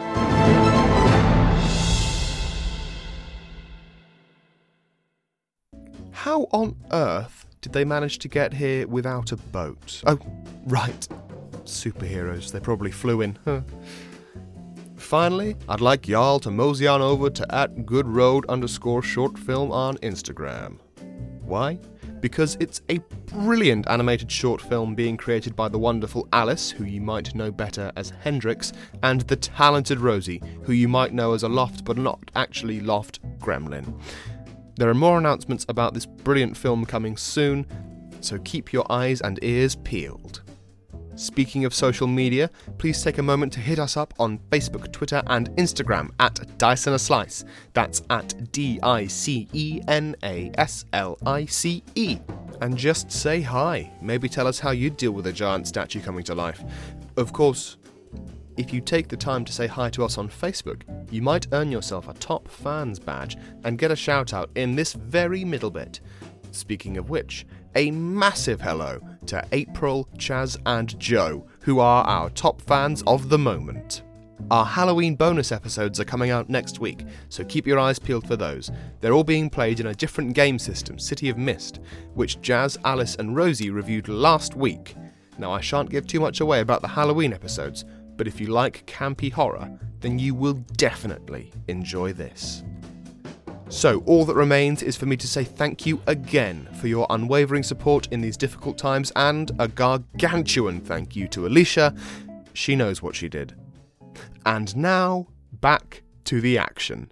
How on earth did they manage to get here without a boat? Oh, right. Superheroes. They probably flew in. Huh. Finally, I'd like y'all to mosey on over to at goodroad underscore short film on Instagram. Why? Because it's a brilliant animated short film being created by the wonderful Alice, who you might know better as Hendrix, and the talented Rosie, who you might know as a Loft but not actually Loft gremlin. There are more announcements about this brilliant film coming soon, so keep your eyes and ears peeled. Speaking of social media, please take a moment to hit us up on Facebook, Twitter, and Instagram at Dice and a Slice. That's at D I C E N A S L I C E. And just say hi. Maybe tell us how you'd deal with a giant statue coming to life. Of course, if you take the time to say hi to us on Facebook, you might earn yourself a Top Fans badge and get a shout out in this very middle bit. Speaking of which, a massive hello to April, Chaz, and Joe, who are our top fans of the moment. Our Halloween bonus episodes are coming out next week, so keep your eyes peeled for those. They're all being played in a different game system, City of Mist, which Jazz, Alice, and Rosie reviewed last week. Now, I shan't give too much away about the Halloween episodes, but if you like campy horror, then you will definitely enjoy this. So, all that remains is for me to say thank you again for your unwavering support in these difficult times, and a gargantuan thank you to Alicia. She knows what she did. And now, back to the action.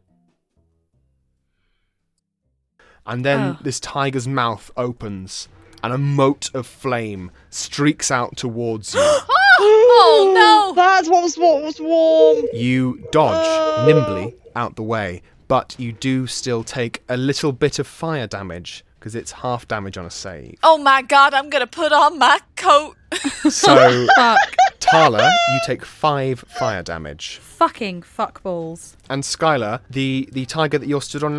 And then Oh. this tiger's mouth opens, and a mote of flame streaks out towards you. Oh no! That's what was what was warm. You dodge Oh. nimbly out the way, but you do still take a little bit of fire damage, because it's half damage on a save. Oh my god, I'm gonna put on my coat. So, Fuck. Tala, you take five fire damage. Fucking fuckballs. And Skylar, the, the tiger that you're stood on now,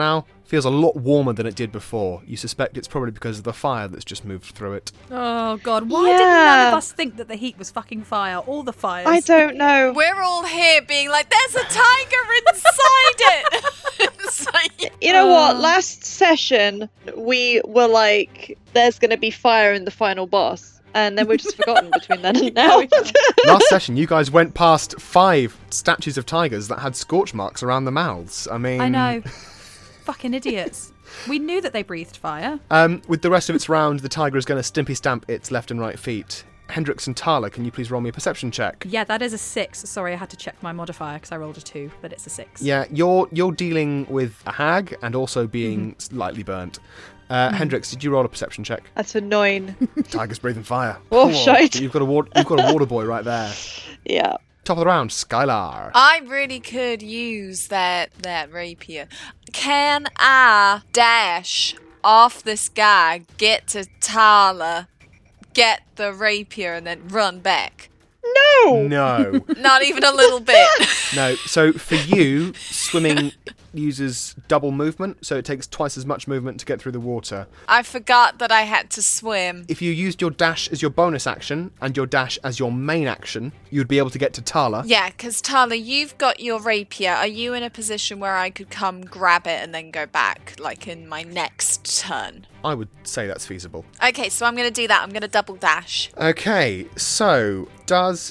feels a lot warmer than it did before. You suspect it's probably because of the fire that's just moved through it. Oh, God. Why Yeah. did none of us think that the heat was fucking fire? All the fires. I don't know. We're all here being like, there's a tiger inside it. It's like- You know what? Uh. Last session, we were like, there's going to be fire in the final boss. And then we've just forgotten between then and now. Last session, you guys went past five statues of tigers that had scorch marks around the mouths. I mean... I know. Fucking idiots. We knew that they breathed fire. Um, with the rest of its round, the tiger is going to stimpy stamp its left and right feet. Hendrix and Tala, can you please roll me a perception check? Yeah, that is a six. Sorry, I had to check my modifier because I rolled a two, but it's a six. Yeah, you're you're dealing with a hag and also being slightly burnt. Uh, Hendrix, did you roll a perception check? That's annoying. Tiger's breathing fire. Oh, shite. You've got a wa- you've got a water boy right there. Yeah. Top of the round, Skylar. I really could use that that rapier. Can I dash off this guy, get to Tala, get the rapier, and then run back? No! No, Not even a little bit. no. So for you, swimming uses double movement, so it takes twice as much movement to get through the water. I forgot that I had to swim. If you used your dash as your bonus action and your dash as your main action, you'd be able to get to Tala. Yeah, because Tala, you've got your rapier. Are you in a position where I could come grab it and then go back, like in my next turn? I would say that's feasible. Okay, so I'm going to do that. I'm going to double dash. Okay, so does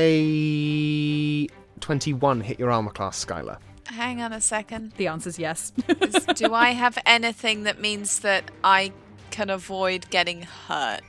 a twenty-one hit your armor class, Skylar? Hang on a second. The answer's yes. Is- do I have anything that means that I can avoid getting hurt?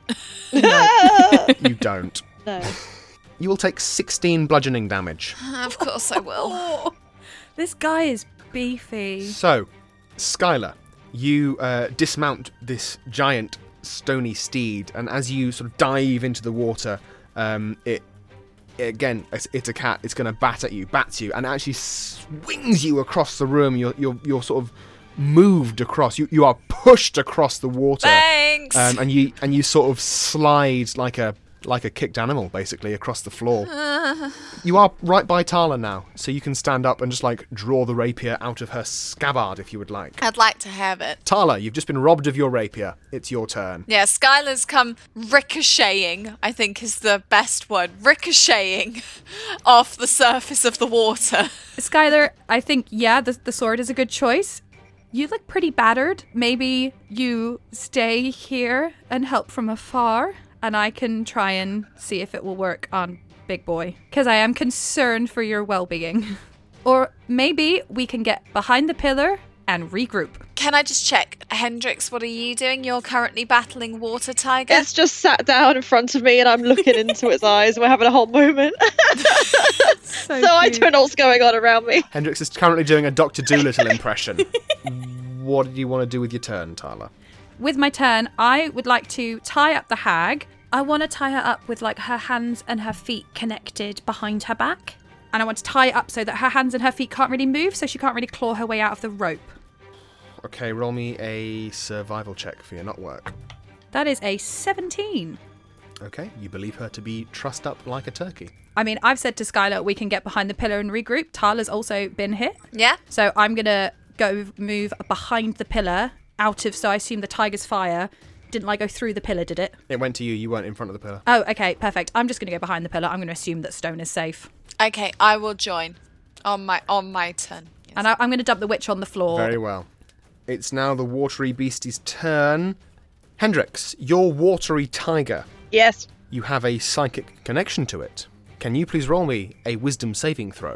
You don't. No. You will take sixteen bludgeoning damage. Of course I will. Oh, this guy is beefy. So, Skylar, you uh, dismount this giant stony steed, and as you sort of dive into the water, um, it again, it's, it's a cat. It's going to bat at you, bats you, and actually swings you across the room. You're you're you're sort of moved across. You you are pushed across the water, Thanks. um, and you and you sort of slide like a like a kicked animal, basically, across the floor. You are right by Tala now, so you can stand up and just like draw the rapier out of her scabbard if you would like. I'd like to have it. Tala, you've just been robbed of your rapier. It's your turn. Yeah, Skylar's come ricocheting, I think is the best word. Ricocheting off the surface of the water. Skylar, I think, yeah, the, the sword is a good choice. You look pretty battered. Maybe you stay here and help from afar, and I can try and see if it will work on Big Boy, because I am concerned for your well-being. Or maybe we can get behind the pillar and regroup. Can I just check? Hendrix, what are you doing? You're currently battling Water Tiger? It's just sat down in front of me and I'm looking into its eyes and we're having a whole moment. So, so I cute. don't know what's going on around me. Hendrix is currently doing a Doctor Dolittle impression. What did you want to do with your turn, Tala? With my turn, I would like to tie up the hag. I want to tie her up with like her hands and her feet connected behind her back. And I want to tie it up so that her hands and her feet can't really move, so she can't really claw her way out of the rope. Okay, roll me a survival check for your not work. That is a seventeen. Okay, you believe her to be trussed up like a turkey. I mean, I've said to Skylar we can get behind the pillar and regroup. Tala's also been hit. Yeah? So I'm going to go move behind the pillar out of, so I assume the tiger's fire. Didn't like go through the pillar, did it? It went to you, you weren't in front of the pillar. Oh, okay, perfect. I'm just going to go behind the pillar. I'm going to assume that stone is safe. Okay, I will join on my on my turn. Yes. And I, I'm going to dump the witch on the floor. Very well. It's now the watery beastie's turn. Hendrix, your watery tiger. Yes. You have a psychic connection to it. Can you please roll me a wisdom saving throw?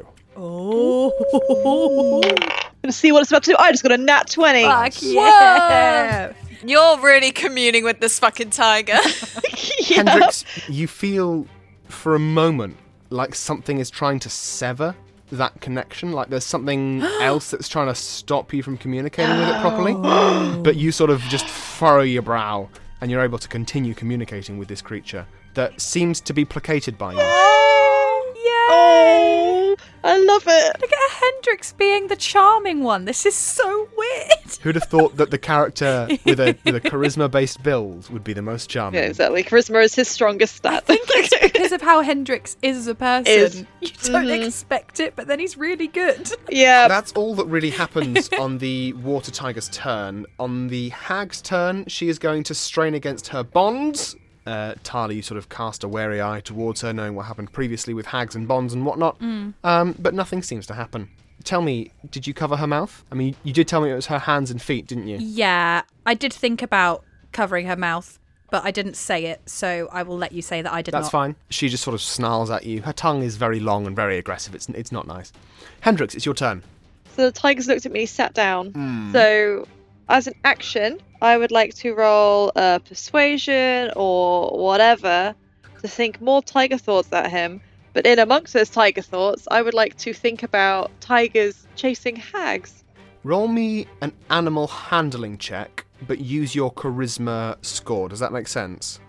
Oh. Gonna see what it's about to do. I just got a nat twenty. Fuck yeah. You're really communing with this fucking tiger. Yeah. Hendrix, you feel for a moment like something is trying to sever that connection, like there's something else that's trying to stop you from communicating with it properly. But you sort of just furrow your brow and you're able to continue communicating with this creature that seems to be placated by you. Oh, I love it. Look at Hendrix being the charming one. This is so weird. Who'd have thought that the character with a with a charisma-based build would be the most charming? Yeah, exactly. Charisma is his strongest stat. I think it's because of how Hendrix is as a person. Is. You don't Mhm. expect it, but then he's really good. Yeah. That's all that really happens on the Water Tiger's turn. On the Hag's turn, she is going to strain against her bonds. Uh, Tali, you sort of cast a wary eye towards her, knowing what happened previously with hags and bonds and whatnot. Mm. Um, but nothing seems to happen. Tell me, did you cover her mouth? I mean, you did tell me it was her hands and feet, didn't you? Yeah, I did think about covering her mouth, but I didn't say it, so I will let you say that I did That's not. fine. She just sort of snarls at you. Her tongue is very long and very aggressive. It's it's not nice. Hendrix, it's your turn. So the tiger's looked at me, sat down. Hmm. So, as an action, I would like to roll a persuasion or whatever to think more tiger thoughts at him. But in amongst those tiger thoughts, I would like to think about tigers chasing hags. Roll me an animal handling check, but use your charisma score. Does that make sense?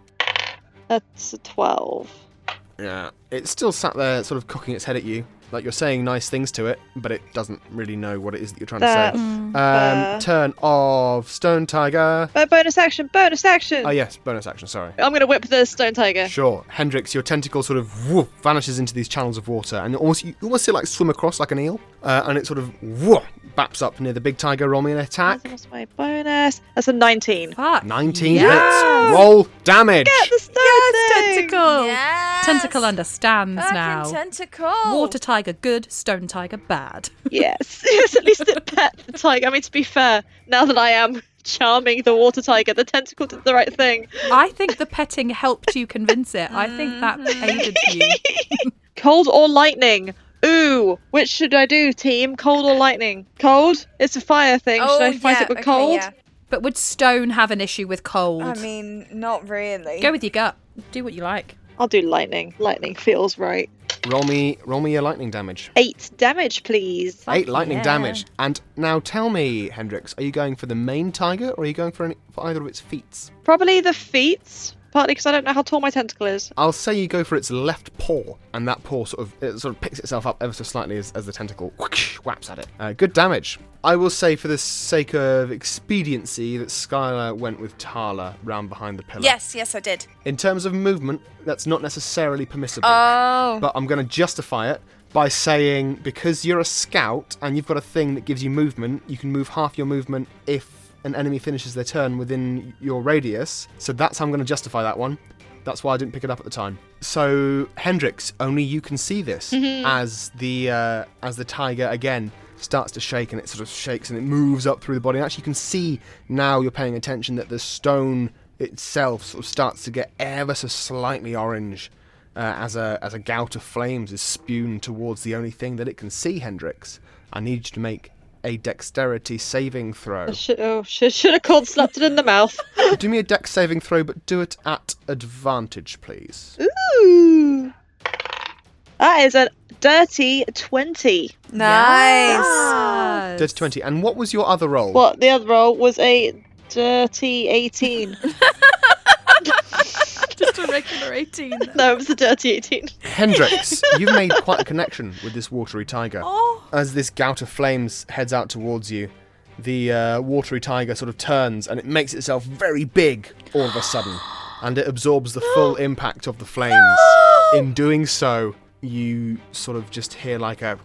That's a twelve. Yeah. It's still sat there sort of cocking its head at you. Like you're saying nice things to it, but it doesn't really know what it is that you're trying That's to say. Mm. fair. Um, turn of Stone Tiger. Uh, bonus action, bonus action! Oh yes, bonus action, sorry. I'm going to whip the stone tiger. Sure. Hendrix, your tentacle sort of woof, vanishes into these channels of water, and almost, you almost see it like swim across like an eel, uh, and it sort of woof, baps up near the big tiger. Roll me an attack. What's my bonus? That's a nineteen. Fuck. nineteen Yes! hits. Roll damage. Get the stone Yes, thing! tentacle! Yes! Tentacle understands Fucking now. tentacle. Water tiger good, stone tiger bad. Yes, yes, at least it pet the tiger. I mean, to be fair, now that I am charming the water tiger, the tentacle did the right thing. I think the petting helped you convince it. I think that Mm-hmm. aided you. Cold or lightning? Ooh, which should I do, team? Cold or lightning? Cold? It's a fire thing. Oh, should I fight yeah, it with okay, cold? yeah. But would stone have an issue with cold? I mean, not really. Go with your gut. Do what you like. I'll do lightning. Lightning feels right. Roll me, roll me your lightning damage. Eight damage, please. Fuck Eight lightning yeah. damage. And now tell me, Hendrix, are you going for the main tiger or are you going for, any, for either of its feet? Probably the feet, partly because I don't know how tall my tentacle is. I'll say you go for its left paw, and that paw sort of it sort of picks itself up ever so slightly as, as the tentacle whoosh, whaps at it. Uh, good damage. I will say, for the sake of expediency, that Skylar went with Tala round behind the pillar. Yes, yes, I did. In terms of movement, that's not necessarily permissible. Oh. But I'm going to justify it by saying, because you're a scout and you've got a thing that gives you movement, you can move half your movement if an enemy finishes their turn within your radius. So that's how I'm going to justify that one. That's why I didn't pick it up at the time. So, Hendrix, only you can see this as the uh, as the tiger again starts to shake, and it sort of shakes and it moves up through the body. And actually, you can see now you're paying attention that the stone itself sort of starts to get ever so slightly orange uh, as a as a gout of flames is spewed towards the only thing that it can see. Hendrix, I need you to make a dexterity saving throw. I should, oh, should, should have called slapped it in the mouth. Do me a dex saving throw, but do it at advantage, please. Ooh. That is a dirty twenty. Nice. Yes. Dirty twenty. And what was your other roll? What, the other roll was a dirty eighteen. Just a regular eighteen. No, it was a dirty eighteen. Hendrix, you've made quite a connection with this watery tiger. Oh. As this gout of flames heads out towards you, the uh, watery tiger sort of turns and it makes itself very big all of a sudden, and it absorbs the full impact of the flames. In doing so, you sort of just hear like a...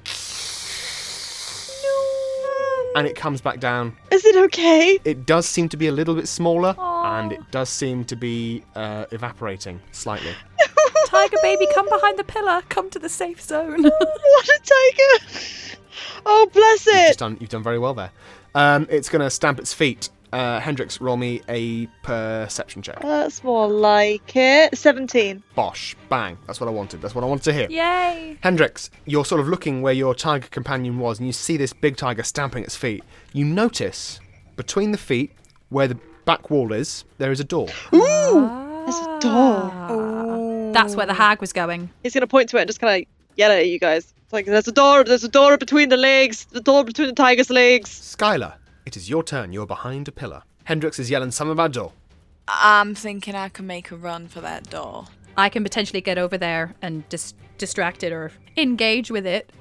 and it comes back down. Is it okay? It does seem to be a little bit smaller, and it does seem to be uh, evaporating slightly. Tiger baby, come behind the pillar. Come to the safe zone. What a tiger! Oh, bless You've, it! just done, you've done very well there. Um, it's going to stamp its feet. Uh, Hendrix, roll me a perception check. That's more like it. seventeen. Bosh. Bang. That's what I wanted. That's what I wanted to hear. Yay. Hendrix, you're sort of looking where your tiger companion was, and you see this big tiger stamping its feet. You notice, between the feet, where the back wall is, there is a door. Ooh! There's a door. Ah. That's where the hag was going. He's going to point to it and just kind of yell at you guys. It's like, there's a door, there's a door between the legs, the door between the tiger's legs. Skylar, it is your turn. You're behind a pillar. Hendrix is yelling something about a door. I'm thinking I can make a run for that door. I can potentially get over there and dis- distract it or engage with it.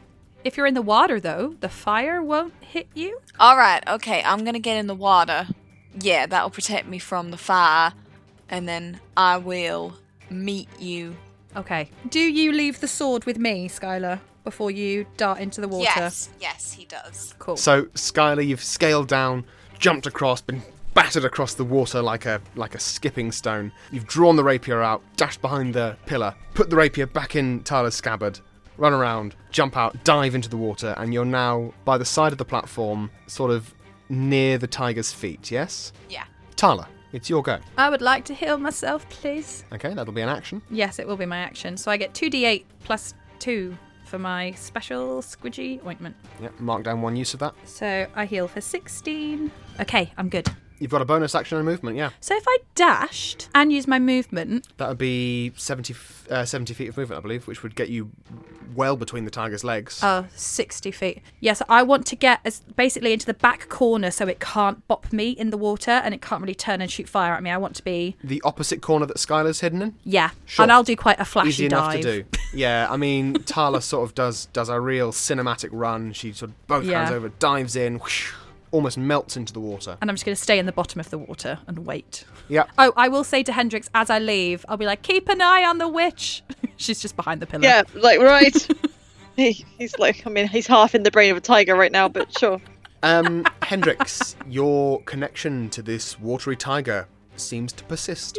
If you're in the water, though, the fire won't hit you. All right, okay, I'm going to get in the water. Yeah, that'll protect me from the fire. And then I will meet you. Okay. Do you leave the sword with me, Skylar, before you dart into the water? Yes, yes, he does. Cool. So, Skylar, you've scaled down, jumped across, been battered across the water like a like a skipping stone. You've drawn the rapier out, dashed behind the pillar, put the rapier back in Tyler's scabbard, run around, jump out, dive into the water, and you're now by the side of the platform, sort of near the tiger's feet, yes? Yeah. Tyler, it's your go. I would like to heal myself, please. Okay, that'll be an action. Yes, it will be my action. So I get two d eight plus two for my special squidgy ointment. Yep, mark down one use of that. So I heal for sixteen. Okay, I'm good. You've got a bonus action and movement, yeah. So if I dashed and used my movement... That would be seventy, uh, seventy feet of movement, I believe, which would get you well between the tiger's legs. Oh, sixty feet. Yes, I want to get as basically into the back corner so it can't bop me in the water and it can't really turn and shoot fire at me. I want to be... The opposite corner that Skylar's hidden in? Yeah, Sure. and I'll do quite a flashy Easy enough dive. to do. Yeah, I mean, Tala sort of does does a real cinematic run. She sort of both Yeah. hands over, dives in, whoosh, almost melts into the water. And I'm just going to stay in the bottom of the water and wait. Yeah. Oh, I will say to Hendrix as I leave, I'll be like, keep an eye on the witch. She's just behind the pillar. Yeah, like, right. he, he's like, I mean, he's half in the brain of a tiger right now, but sure. Um, Hendrix, your connection to this watery tiger seems to persist.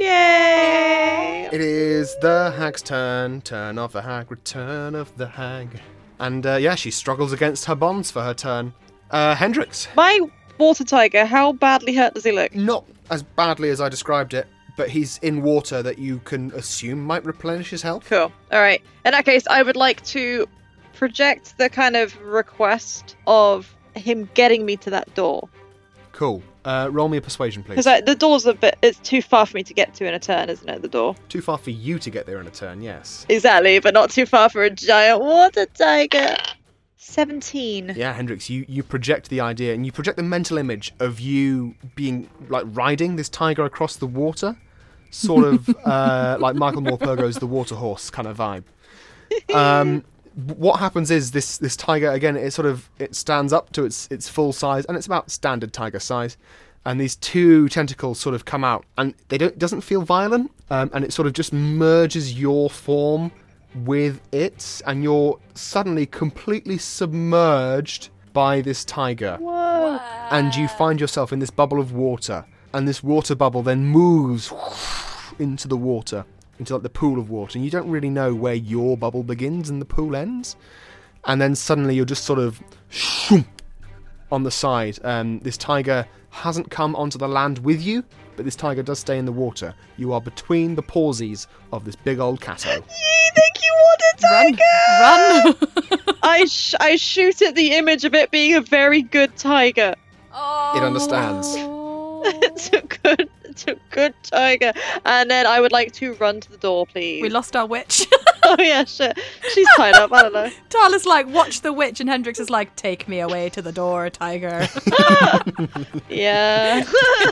Yay! It is the hag's turn, turn of the hag, return of the hag. And uh, yeah, she struggles against her bonds for her turn. Uh, Hendrix. My water tiger, how badly hurt does he look? Not as badly as I described it, but he's in water that you can assume might replenish his health. Cool. All right. In that case, I would like to project the kind of request of him getting me to that door. Cool. Uh, roll me a persuasion, please. Because like, the door's a bit, it's too far for me to get to in a turn, isn't it, the door? Too far for you to get there in a turn, yes. Exactly, but not too far for a giant water tiger. seventeen. Yeah, Hendrix, you, you project the idea, and you project the mental image of you being, like, riding this tiger across the water. Sort of uh, like Michael Morpurgo's The Water Horse kind of vibe. Um, what happens is this this tiger, again, it sort of, it stands up to its its full size, and it's about standard tiger size. And these two tentacles sort of come out, and they don't it doesn't feel violent, um, and it sort of just merges your form with it, and you're suddenly completely submerged by this tiger. Whoa. And you find yourself in this bubble of water, and this water bubble then moves into the water, into like the pool of water, and you don't really know where your bubble begins and the pool ends. And then suddenly you're just sort of on the side. Um, this tiger hasn't come onto the land with you, but this tiger does stay in the water. You are between the pawsies of this big old catto. Yay, thank you, water tiger! Run! I, sh- I shoot at the image of it being a very good tiger. Oh. It understands. It's a good, it's a good tiger. And then I would like to run to the door, please. We lost our witch. Oh yeah, shit. She's tied up. I don't know. Tala's like, watch the witch, and Hendrix is like, take me away to the door, tiger. Yeah.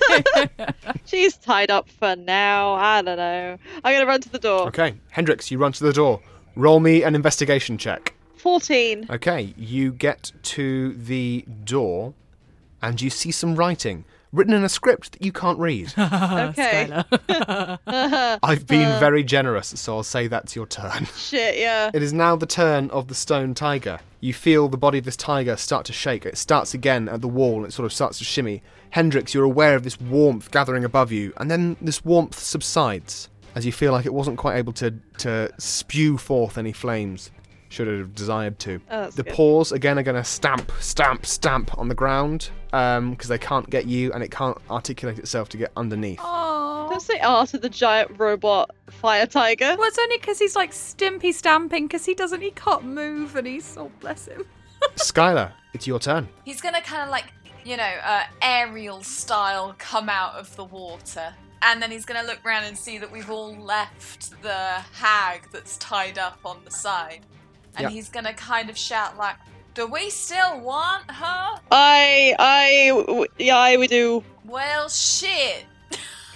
She's tied up for now. I don't know. I'm gonna run to the door. Okay, Hendrix, you run to the door. Roll me an investigation check. fourteen. Okay, you get to the door, and you see some writing written in a script that you can't read. Okay. I've been very generous, so I'll say that's your turn. Shit, yeah. It is now the turn of the stone tiger. You feel the body of this tiger start to shake. It starts again at the wall, and it sort of starts to shimmy. Hendrix, you're aware of this warmth gathering above you, and then this warmth subsides as you feel like it wasn't quite able to, to spew forth any flames, should it have desired to. Oh, that's the good. paws, again, are going to stamp, stamp, stamp on the ground, because um, they can't get you, and it can't articulate itself to get underneath. Oh. Don't say R to the giant robot fire tiger. Well, it's only because he's like stimpy stamping, because he doesn't, he can't move, and he's, oh, bless him. Skylar, it's your turn. He's gonna kind of like, you know, uh, aerial style come out of the water. And then he's gonna look around and see that we've all left the hag that's tied up on the side. And Yep. he's gonna kind of shout like, do we still want her? I, I, w- yeah, I, we do. Well, shit.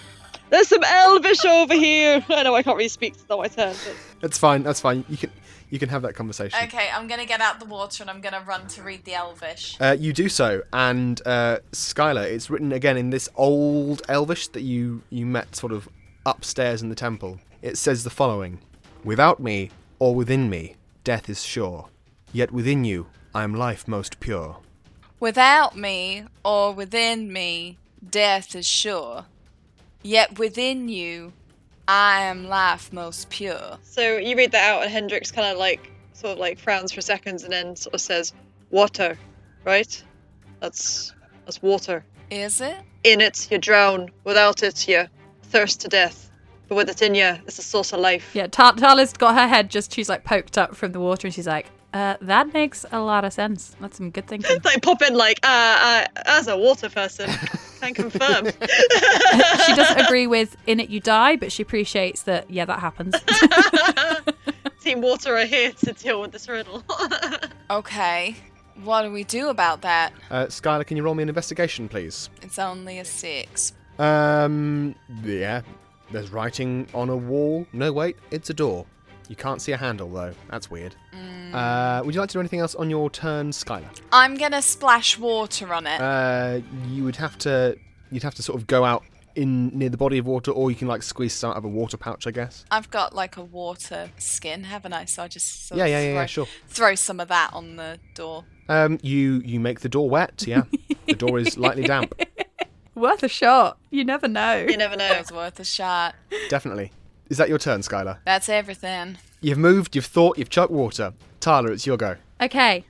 There's some Elvish over here. I know I can't really speak. It's not my turn. But... That's fine. That's fine. You can you can have that conversation. Okay, I'm gonna get out the water and I'm gonna run to read the Elvish. Uh, you do so, and uh, Skylar, it's written again in this old Elvish that you, you met sort of upstairs in the temple. It says the following: "Without me, or within me, death is sure. Yet within you, I am life most pure." Without me, or within me, death is sure. Yet within you, I am life most pure. So you read that out, and Hendrix kind of like, sort of like frowns for seconds, and then sort of says, "Water, right? That's that's water. Is it? In it, you drown. Without it, you thirst to death. But with it in you, it's a source of life." Yeah, Ta- Tala's got her head just, she's like poked up from the water and she's like, uh, that makes a lot of sense. That's some good thinking. Like pop in like, uh, uh, as a water person, can confirm. She doesn't agree with in it you die, but she appreciates that, yeah, that happens. Team Water are here to deal with this riddle. Okay. What do we do about that? Uh, Skylar, can you roll me an investigation, please? It's only a six. Um, yeah. There's writing on a wall. No, wait, it's a door. You can't see a handle, though. That's weird. Mm. Uh, would you like to do anything else on your turn, Skylar? I'm gonna splash water on it. Uh, you would have to, you'd have to sort of go out in near the body of water, or you can like squeeze some out of a water pouch, I guess. I've got like a water skin, haven't I? So I just sort Yeah, of yeah, yeah, throw, yeah, sure. throw some of that on the door. Um, you you make the door wet. Yeah, the door is lightly damp. Worth a shot. You never know. You never know. It was worth a shot. Definitely. Is that your turn, Skylar? That's everything. You've moved, you've thought, you've chucked water. Tyler, it's your go. Okay.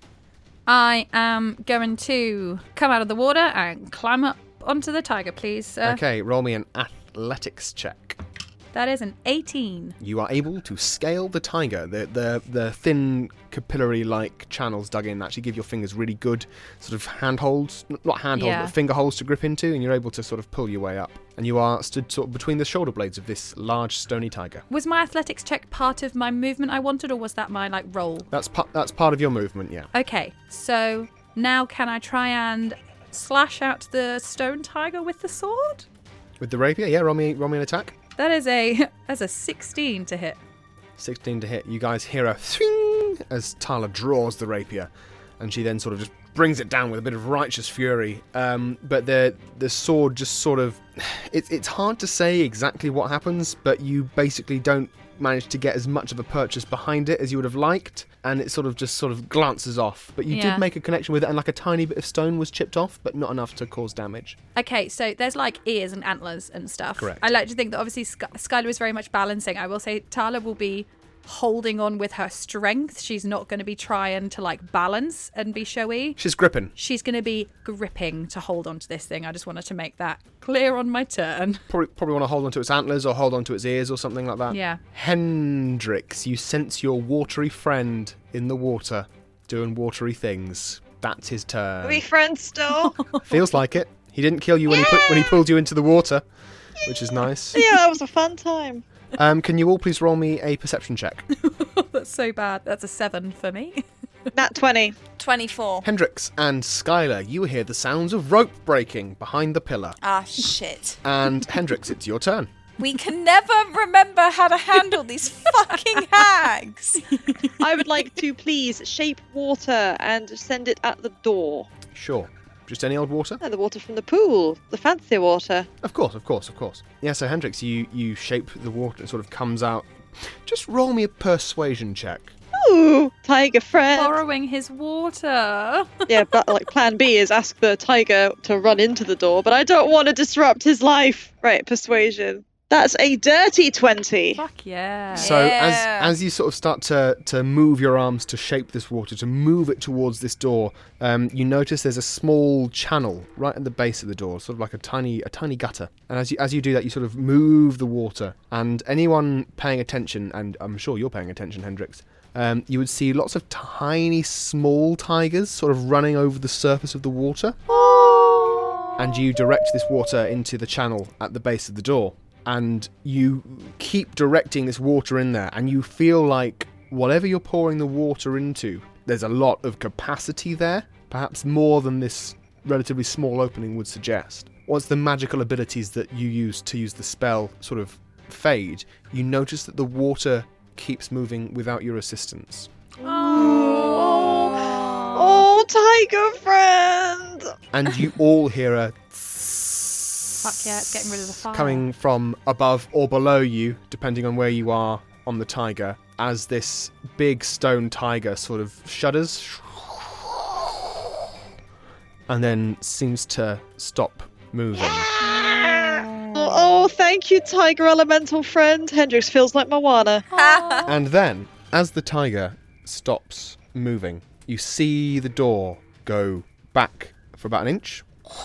I am going to come out of the water and climb up onto the tiger, please, sir. Okay, roll me an athletics check. That is an eighteen. You are able to scale the tiger. The the the thin capillary-like channels dug in actually give your fingers really good sort of handholds, not handholds, Yeah. but finger holes to grip into, and you're able to sort of pull your way up. And you are stood sort of between the shoulder blades of this large stony tiger. Was my athletics check part of my movement I wanted, or was that my, like, roll? That's part. That's part of your movement, yeah. Okay, so now can I try and slash out the stone tiger with the sword? With the rapier, yeah. Roll me, roll me an attack. That is a that's a sixteen to hit. sixteen to hit. You guys hear a swing as Tala draws the rapier, and she then sort of just brings it down with a bit of righteous fury. Um, but the the sword just sort of... It, it's hard to say exactly what happens, but you basically don't manage to get as much of a purchase behind it as you would have liked, and it sort of just sort of glances off. But you Yeah. did make a connection with it, and like a tiny bit of stone was chipped off, but not enough to cause damage. Okay, so there's like ears and antlers and stuff. Correct. I like to think that obviously Sky- Skylar is very much balancing. I will say Tala will be holding on with her strength. She's not going to be trying to like balance and be showy. She's gripping. She's going to be gripping to hold on to this thing. I just wanted to make that clear on my turn. Probably, probably want to hold onto its antlers or hold onto its ears or something like that. Yeah. Hendrix, you sense your watery friend in the water doing watery things. That's his turn. Are we friends still? Feels like it. He didn't kill you when he put, when he pulled you into the water, which is nice. Yeah, that was a fun time. Um, can you all please roll me a perception check? That's so bad. That's a seven for me. Nat twenty. twenty-four. Hendrix and Skylar, you hear the sounds of rope breaking behind the pillar. Ah, shit. And Hendrix, it's your turn. We can never remember how to handle these fucking hags. I would like to please shape water and send it at the door. Sure. Just any old water? No, the water from the pool. The fancy water. Of course, of course, of course. Yeah, so Hendrix, you, you shape the water and sort of comes out. Just roll me a persuasion check. Ooh, tiger friend. Borrowing his water. Yeah, but like plan B is ask the tiger to run into the door, but I don't want to disrupt his life. Right, persuasion. That's a dirty twenty. Fuck yeah. So Yeah. as as you sort of start to, to move your arms to shape this water, to move it towards this door, um, you notice there's a small channel right at the base of the door, sort of like a tiny a tiny gutter. And as you as you do that, you sort of move the water. And anyone paying attention, and I'm sure you're paying attention, Hendrix, um, you would see lots of tiny, small tigers sort of running over the surface of the water. And you direct this water into the channel at the base of the door. And you keep directing this water in there, and you feel like whatever you're pouring the water into, there's a lot of capacity there, perhaps more than this relatively small opening would suggest. once the magical abilities that you use to use the spell sort of fade, you notice that the water keeps moving without your assistance. Oh, oh, tiger friend! And you all hear a Fuck yeah, it's getting rid of the fire. coming from above or below you, depending on where you are on the tiger, as this big stone tiger sort of shudders and then seems to stop moving. Oh, thank you, tiger elemental friend. Hendrix feels like Moana. And then, as the tiger stops moving, you see the door go back for about an inch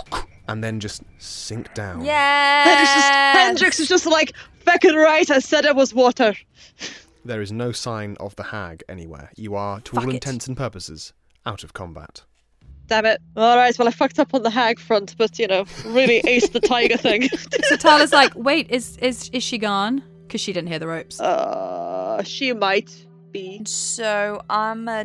and then just sink down. Yeah. Hendrix is, Hendrix is just like, feckin' right, I said it was water. There is no sign of the hag anywhere. You are, to all Fuck it. intents and purposes, out of combat. Damn it. Alright, well I fucked up on the hag front, but you know, really aced the tiger thing. So Tala's like, wait, is is is she gone? Because she didn't hear the ropes. Uh, she might be. So I'm a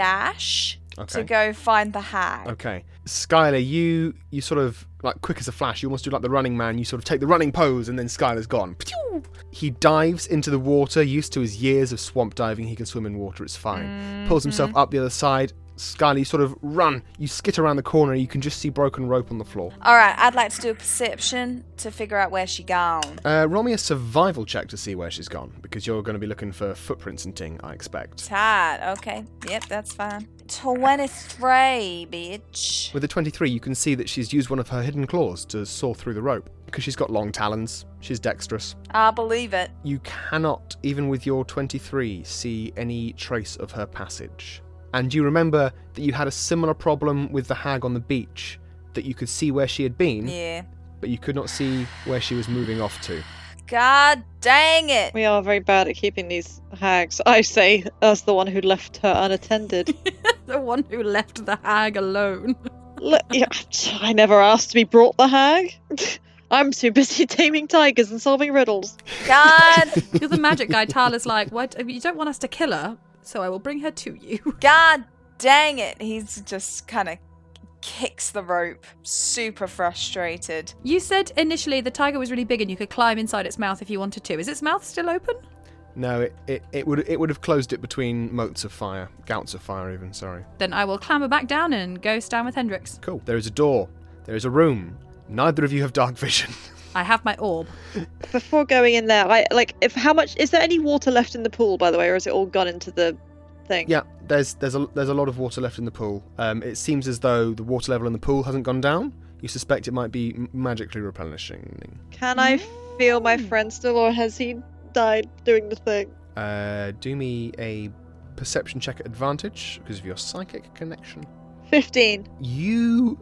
dash Okay. to go find the hag. Okay. Skylar, you you sort of, like, quick as a flash, you almost do like the running man, you sort of take the running pose and then Skylar's gone. Pew! He dives into the water, used to his years of swamp diving, he can swim in water, it's fine. Mm-hmm. Pulls himself up the other side. Skylar, you sort of run, you skit around the corner, you can just see broken rope on the floor. Alright, I'd like to do a perception to figure out where she gone. Uh, roll me a survival check to see where she's gone, because you're going to be looking for footprints and ting, I expect. Tad, okay. Yep, that's fine. twenty-three, bitch. With a twenty-three, you can see that she's used one of her hidden claws to saw through the rope, because she's got long talons, she's dexterous. I believe it. You cannot, even with your twenty-three, see any trace of her passage. And you remember that you had a similar problem with the hag on the beach, that you could see where she had been, Yeah. but you could not see where she was moving off to. God dang it. We are very bad at keeping these hags. I say, as the one who left her unattended. The one who left the hag alone. Look, yeah, I never asked to be brought the hag. I'm too busy taming tigers and solving riddles. God, You're the magic guy. Tala's like, what? You don't want us to kill her, so I will bring her to you. God dang it. He's just kind of kicks the rope. Super frustrated. You said initially the tiger was really big and you could climb inside its mouth if you wanted to. Is its mouth still open? No, it, it, it would it would have closed it between motes of fire, gouts of fire even, sorry. Then I will clamber back down and go stand with Hendrix. Cool. There is a door. There is a room. Neither of you have dark vision. I have my orb. Before going in there, I like if how much is there any water left in the pool, by the way, or is it all gone into the thing? Yeah, there's there's a there's a lot of water left in the pool. Um, it seems as though the water level in the pool hasn't gone down. You suspect it might be m- magically replenishing. Can I feel my friend still, or has he died doing the thing? Uh, do me a perception check at advantage because of your psychic connection. Fifteen. You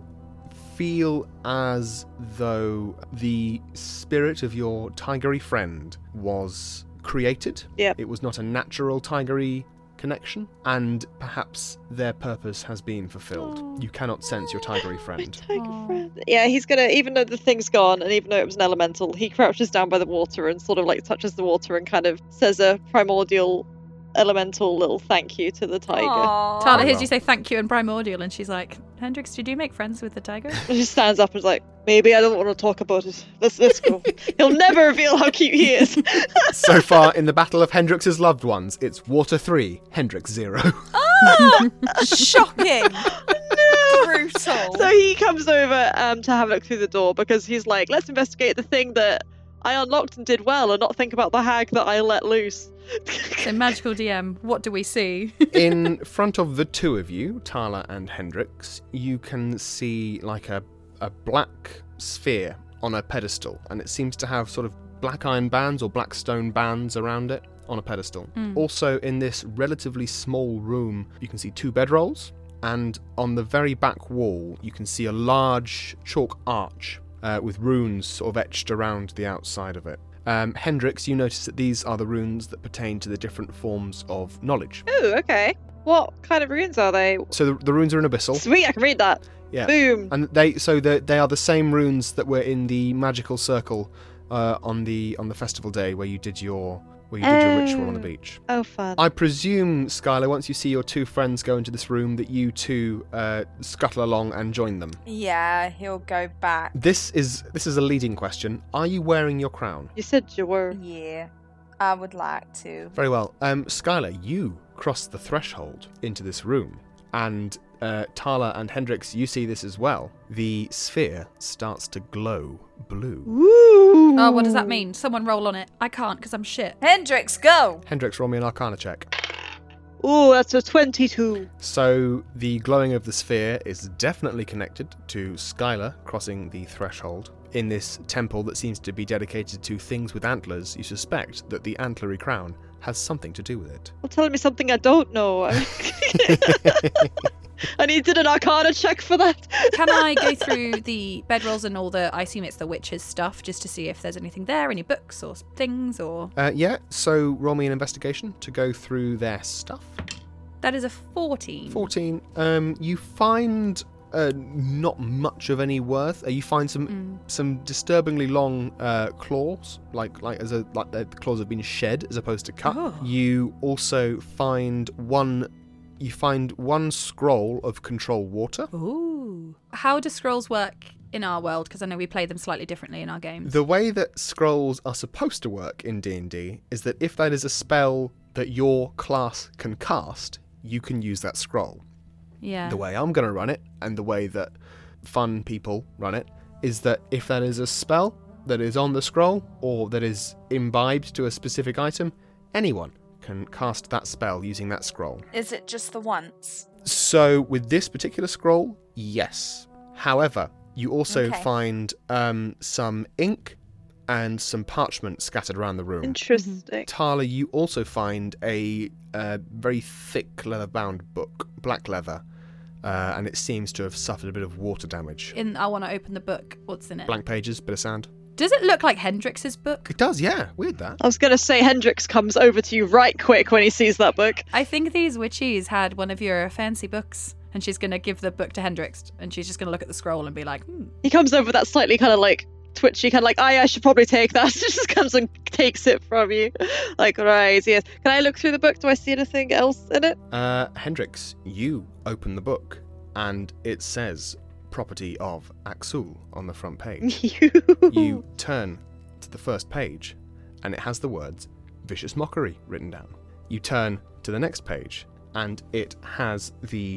feel as though the spirit of your tigery friend was created. Yep. It was not a natural tigery connection, and perhaps their purpose has been fulfilled. Oh. You cannot sense your tigery My friend. tiger Aw. friend. Yeah, he's gonna, even though the thing's gone, and even though it was an elemental, he crouches down by the water and sort of like touches the water and kind of says a primordial elemental little thank you to the tiger. Aww. Tala Very hears well. you say thank you in primordial, and she's like, Hendrix, did you make friends with the tiger? And he stands up and is like, maybe I don't want to talk about it. Let's let's go. He'll never reveal how cute he is. So far in the battle of Hendrix's loved ones, it's water three, Hendrix zero. Ah, shocking. Brutal. So he comes over um, to have a look through the door because he's like, let's investigate the thing that I unlocked and did well and not think about the hag that I let loose. So magical D M, what do we see? In front of the two of you, Tala and Hendrix, you can see like a, a black sphere on a pedestal, and it seems to have sort of black iron bands or black stone bands around it on a pedestal. Mm. Also, in this relatively small room, you can see two bedrolls, and on the very back wall, you can see a large chalk arch uh, with runes sort of etched around the outside of it. Um, Hendrix, you notice that these are the runes that pertain to the different forms of knowledge. Ooh, okay. What kind of runes are they? So the, the runes are in abyssal. Sweet, I can read that. Yeah. Boom. And they so they they are the same runes that were in the magical circle uh, on the on the festival day where you did your where you did your ritual on the Oh. beach. Oh, fun. I presume, Skylar, once you see your two friends go into this room, that you two uh, scuttle along and join them. Yeah, he'll go back. This is this is a leading question. Are you wearing your crown? You said you were. Yeah, I would like to. Very well. Um, Skylar, you cross the threshold into this room, and uh, Tala and Hendrix, you see this as well. The sphere starts to glow blue. Woo! Oh, what does that mean? Someone roll on it. I can't because I'm shit. Hendrix, go! Hendrix, roll me an Arcana check. Oh, that's a twenty-two. So the glowing of the sphere is definitely connected to Skylar crossing the threshold. In this temple that seems to be dedicated to things with antlers, you suspect that the antlery crown has something to do with it. Well, telling me something I don't know. I needed an Arcana check for that. Can I go through the bedrolls and all the, I assume it's the witches' stuff, just to see if there's anything there, any books or things, or... Uh, yeah, so roll me an investigation to go through their stuff. That is a fourteen. fourteen. Um, you find uh, not much of any worth. Uh, you find some Mm. some disturbingly long uh, claws, like like as a like the claws have been shed as opposed to cut. Oh. You also find one. You find one scroll of control water. Ooh. How do scrolls work in our world? Because I know we play them slightly differently in our games. The way that scrolls are supposed to work in D and D is that if that is a spell that your class can cast, you can use that scroll. Yeah. The way I'm going to run it, and the way that fun people run it, is that if that is a spell that is on the scroll, or that is imbibed to a specific item, anyone can cast that spell using that scroll. Is it just the once? So with this particular scroll, yes. However, you also Okay. find um, some ink and some parchment scattered around the room. Interesting. Tala, you also find a, uh very thick leather-bound book, black leather, uh, and it seems to have suffered a bit of water damage. In, I want to open the book. What's in it? Blank pages, bit of sand. Does it look like Hendrix's book? It does, yeah. Weird that. I was going to say Hendrix comes over to you right quick when he sees that book. I think these witches had one of your fancy books, and she's going to give the book to Hendrix, and she's just going to look at the scroll and be like, hmm. He comes over with that slightly kind of like twitchy, kind of like, I, I should probably take that. He just comes and takes it from you. Like, right, yes. Can I look through the book? Do I see anything else in it? Uh, Hendrix, you open the book, and it says property of Axul on the front page. you. You turn to the first page, and it has the words vicious mockery written down. You turn to the next page, and it has the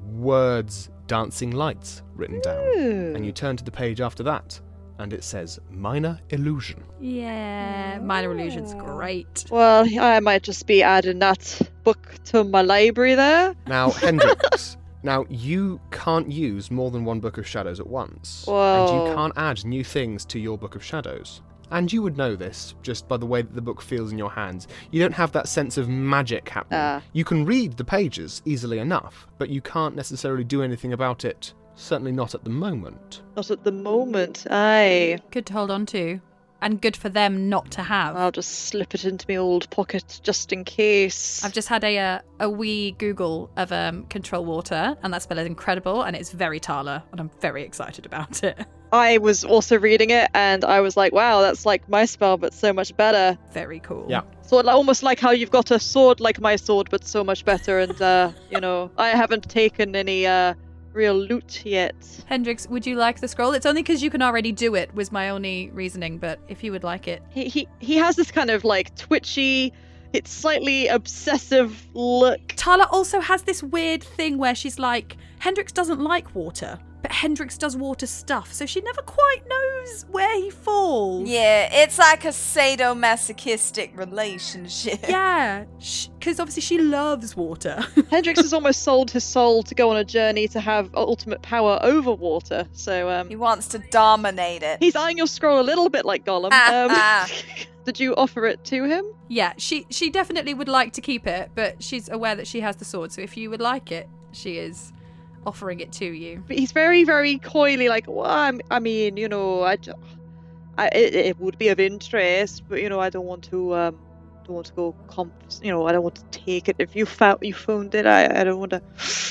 words dancing lights written down. And you turn to the page after that, and it says minor illusion. Yeah, Minor Illusion's great. Well, I might just be adding that book to my library there. Now, Hendrix, now you can't use more than one Book of Shadows at once. And Whoa. you can't add new things to your Book of Shadows. And you would know this just by the way that the book feels in your hands. You don't have that sense of magic happening. Ah. You can read the pages easily enough, but you can't necessarily do anything about it. Certainly not at the moment. Not at the moment. Aye. Good to hold on to, and good for them not to have. I'll just slip it into my old pocket just in case. I've just had a uh, a wee Google of um, Control Water, and that spell is incredible, and it's very Tala, and I'm very excited about it. I was also reading it, and I was like, wow, that's like my spell, but so much better. Very cool. Yeah. So like, almost like how you've got a sword like my sword, but so much better. And, uh, you know, I haven't taken any uh, real loot yet. Hendrix, would you like the scroll? It's only because you can already do it, was my only reasoning, but if you would like it. He, he, he has this kind of like twitchy, it's slightly obsessive look. Tala also has this weird thing where she's like, Hendrix doesn't like water, but Hendrix does water stuff, so she never quite knows where he falls. Yeah, it's like a sadomasochistic relationship. Yeah, because obviously she loves water. Hendrix has almost sold his soul to go on a journey to have ultimate power over water. So um, He wants to dominate it. he's eyeing your scroll a little bit like Gollum. Um, did you offer it to him? Yeah, she she definitely would like to keep it, but she's aware that she has the sword, so if you would like it, she is offering it to you. But he's very, very coyly like, well, I'm, I mean, you know, I, d- I it, it would be of interest, but you know, I don't want to, um, don't want to go, comp- you know, I don't want to take it. If you found, you found it, I, I don't want to.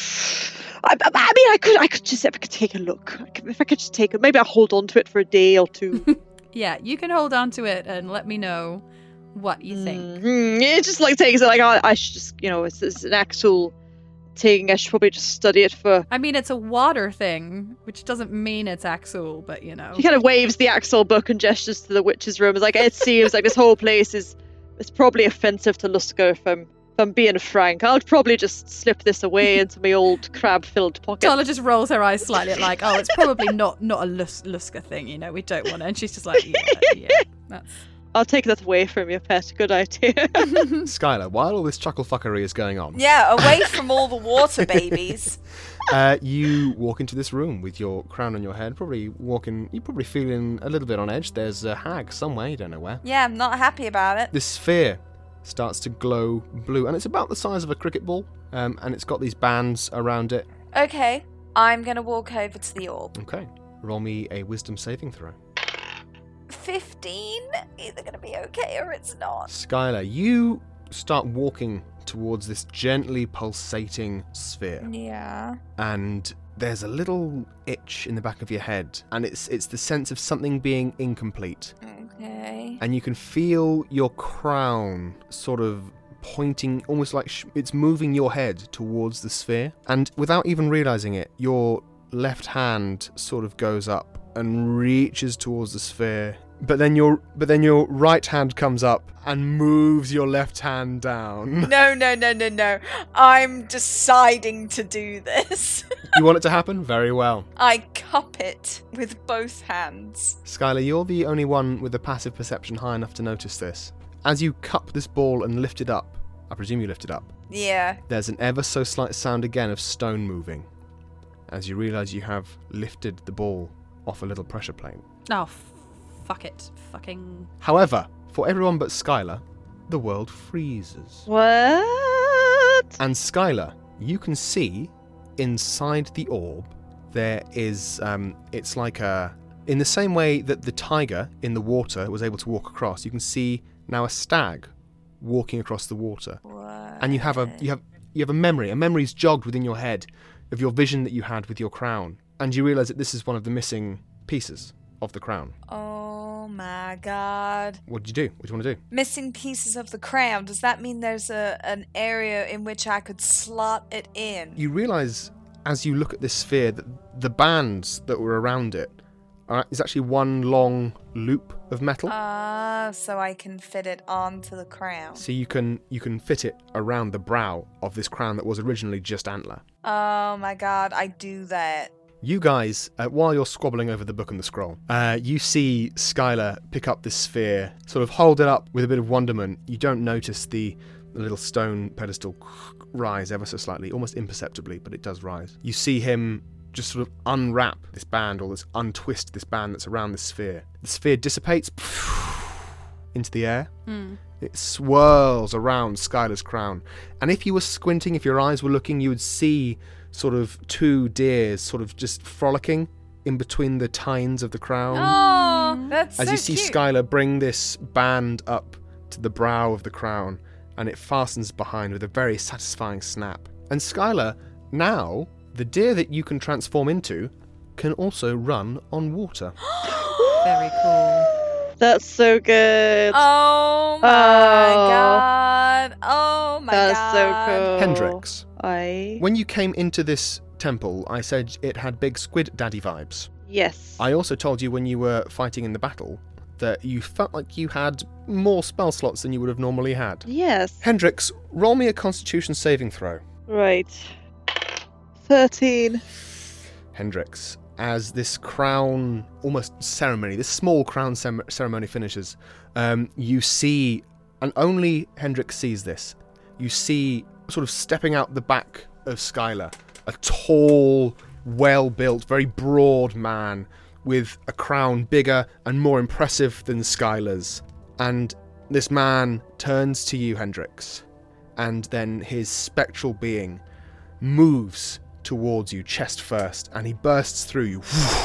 I, I I mean, I could, I could just, if I could take a look, I could- if I could just take it, maybe I'll hold on to it for a day or two. Yeah, you can hold on to it and let me know what you think. Mm-hmm. It just like takes it like I, I should just, you know, it's, it's an actual thing. I should probably just study it for. I mean, it's a water thing, which doesn't mean it's Axel, but you know. He kind of waves the Axel book and gestures to the witch's room. It's like, it seems like this whole place is it's probably offensive to Lusker if I'm, if I'm being frank. I'll probably just slip this away into my old crab-filled pocket. Tala just rolls her eyes slightly at like, oh, it's probably not not a Lus- Lusker thing, you know, we don't want it. And she's just like, yeah, yeah, that's... I'll take that away from you, pet. Good idea. Skylar, while all this chuckle fuckery is going on, Yeah, away from all the water babies. uh, you walk into this room with your crown on your head, probably walking, you're probably feeling a little bit on edge. There's a hag somewhere, you don't know where. Yeah, I'm not happy about it. This sphere starts to glow blue, and it's about the size of a cricket ball, um, and it's got these bands around it. Okay, I'm gonna walk over to the orb. Okay, roll me a wisdom saving throw. fifteen? Either gonna be okay or it's not. Skylar, you start walking towards this gently pulsating sphere, Yeah. and there's a little itch in the back of your head, and it's it's the sense of something being incomplete. Okay. And you can feel your crown sort of pointing, almost like sh- it's moving your head towards the sphere. And without even realizing it, your left hand sort of goes up and reaches towards the sphere. But then your but then your right hand comes up and moves your left hand down. No, no, no, no, no. I'm deciding to do this. You want it to happen? Very well. I cup it with both hands. Skylar, you're the only one with a passive perception high enough to notice this. As you cup this ball and lift it up, I presume you lift it up, Yeah. there's an ever so slight sound again of stone moving, as you realise you have lifted the ball off a little pressure plate. Oh, f- fuck it. Fucking... However, for everyone but Skylar, the world freezes. What? And Skylar, you can see inside the orb, there is, um, it's like a, in the same way that the tiger in the water was able to walk across, you can see now a stag walking across the water. What? And you have a, you have, you have a memory, a memory's jogged within your head of your vision that you had with your crown. And you realise that this is one of the missing pieces of the crown. Oh my god. What did you do? What do you want to do? Missing pieces of the crown. Does that mean there's a an area in which I could slot it in? You realise, as you look at this sphere, that the bands that were around it are, is actually one long loop of metal. Ah, so I can fit it onto the crown. So you can you can fit it around the brow of this crown that was originally just antler. Oh my god, I do that. You guys, uh, while you're squabbling over the book and the scroll, uh, you see Skylar pick up this sphere, sort of hold it up with a bit of wonderment. You don't notice the, the little stone pedestal rise ever so slightly, almost imperceptibly, but it does rise. You see him just sort of unwrap this band, or this untwist this band that's around the sphere. The sphere dissipates into the air. Mm. It swirls around Skylar's crown. And if you were squinting, if your eyes were looking, you would see sort of two deers sort of just frolicking in between the tines of the crown. Oh, that's As so you see cute. Skylar bring this band up to the brow of the crown, and it fastens behind with a very satisfying snap. And Skylar, now, the deer that you can transform into can also run on water. Very cool. That's so good. Oh my Oh. god. Oh my That's god. so cool. Hendrix, I. when you came into this temple, I said it had big Squid Daddy vibes. Yes. I also told you when you were fighting in the battle that you felt like you had more spell slots than you would have normally had. Yes. Hendrix, roll me a Constitution saving throw. Right. Thirteen. Hendrix, as this crown almost ceremony, this small crown cem- ceremony finishes, um, you see, and only Hendrix sees this, you see sort of stepping out the back of Skylar, a tall, well-built, very broad man with a crown bigger and more impressive than Skylar's. And this man turns to you, Hendrix, and then his spectral being moves towards you, chest first, and he bursts through you.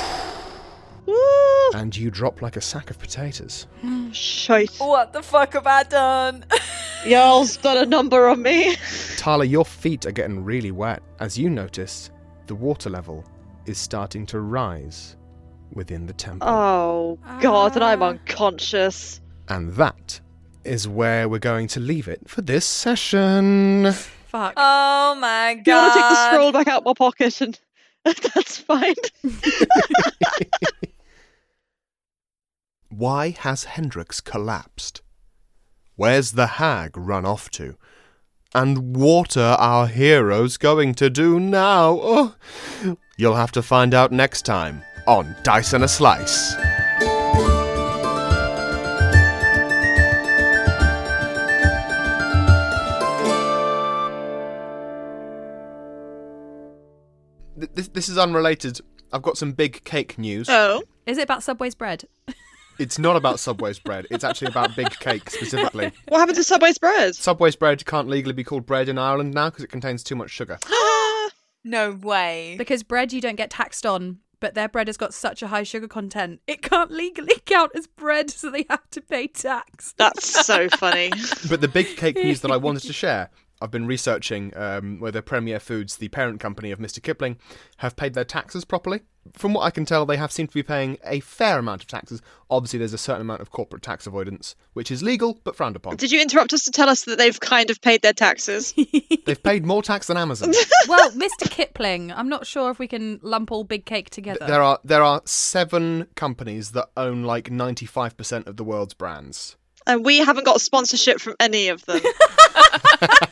Woo! And you drop like a sack of potatoes. Shite. What the fuck have I done? Y'all's done a number on me. Tala, your feet are getting really wet as you notice the water level is starting to rise within the temple. Oh god, and I'm Ah. unconscious. And that is where we're going to leave it for this session. Fuck. Oh my god. Do you want to take the scroll back out my pocket and that's fine. Why has Hendrix collapsed? Where's the hag run off to? And what are our heroes going to do now? Oh, you'll have to find out next time on Dice and a Slice. This, this is unrelated. I've got some big cake news. Oh. Is it about Subway's bread? It's not about Subway's bread. It's actually about big cake specifically. What happened to Subway's bread? Subway's bread can't legally be called bread in Ireland now because it contains too much sugar. No way. Because bread you don't get taxed on, but their bread has got such a high sugar content, it can't legally count as bread, so they have to pay tax. That's so funny. But the big cake news that I wanted to share, I've been researching um, whether Premier Foods, the parent company of Mister Kipling, have paid their taxes properly. From what I can tell, they have seemed to be paying a fair amount of taxes. Obviously, there's a certain amount of corporate tax avoidance, which is legal but frowned upon. Did you interrupt us to tell us that they've kind of paid their taxes? They've paid more tax than Amazon. Well, Mister Kipling, I'm not sure if we can lump all big cake together. There are there are seven companies that own like ninety-five percent of the world's brands. And we haven't got a sponsorship from any of them.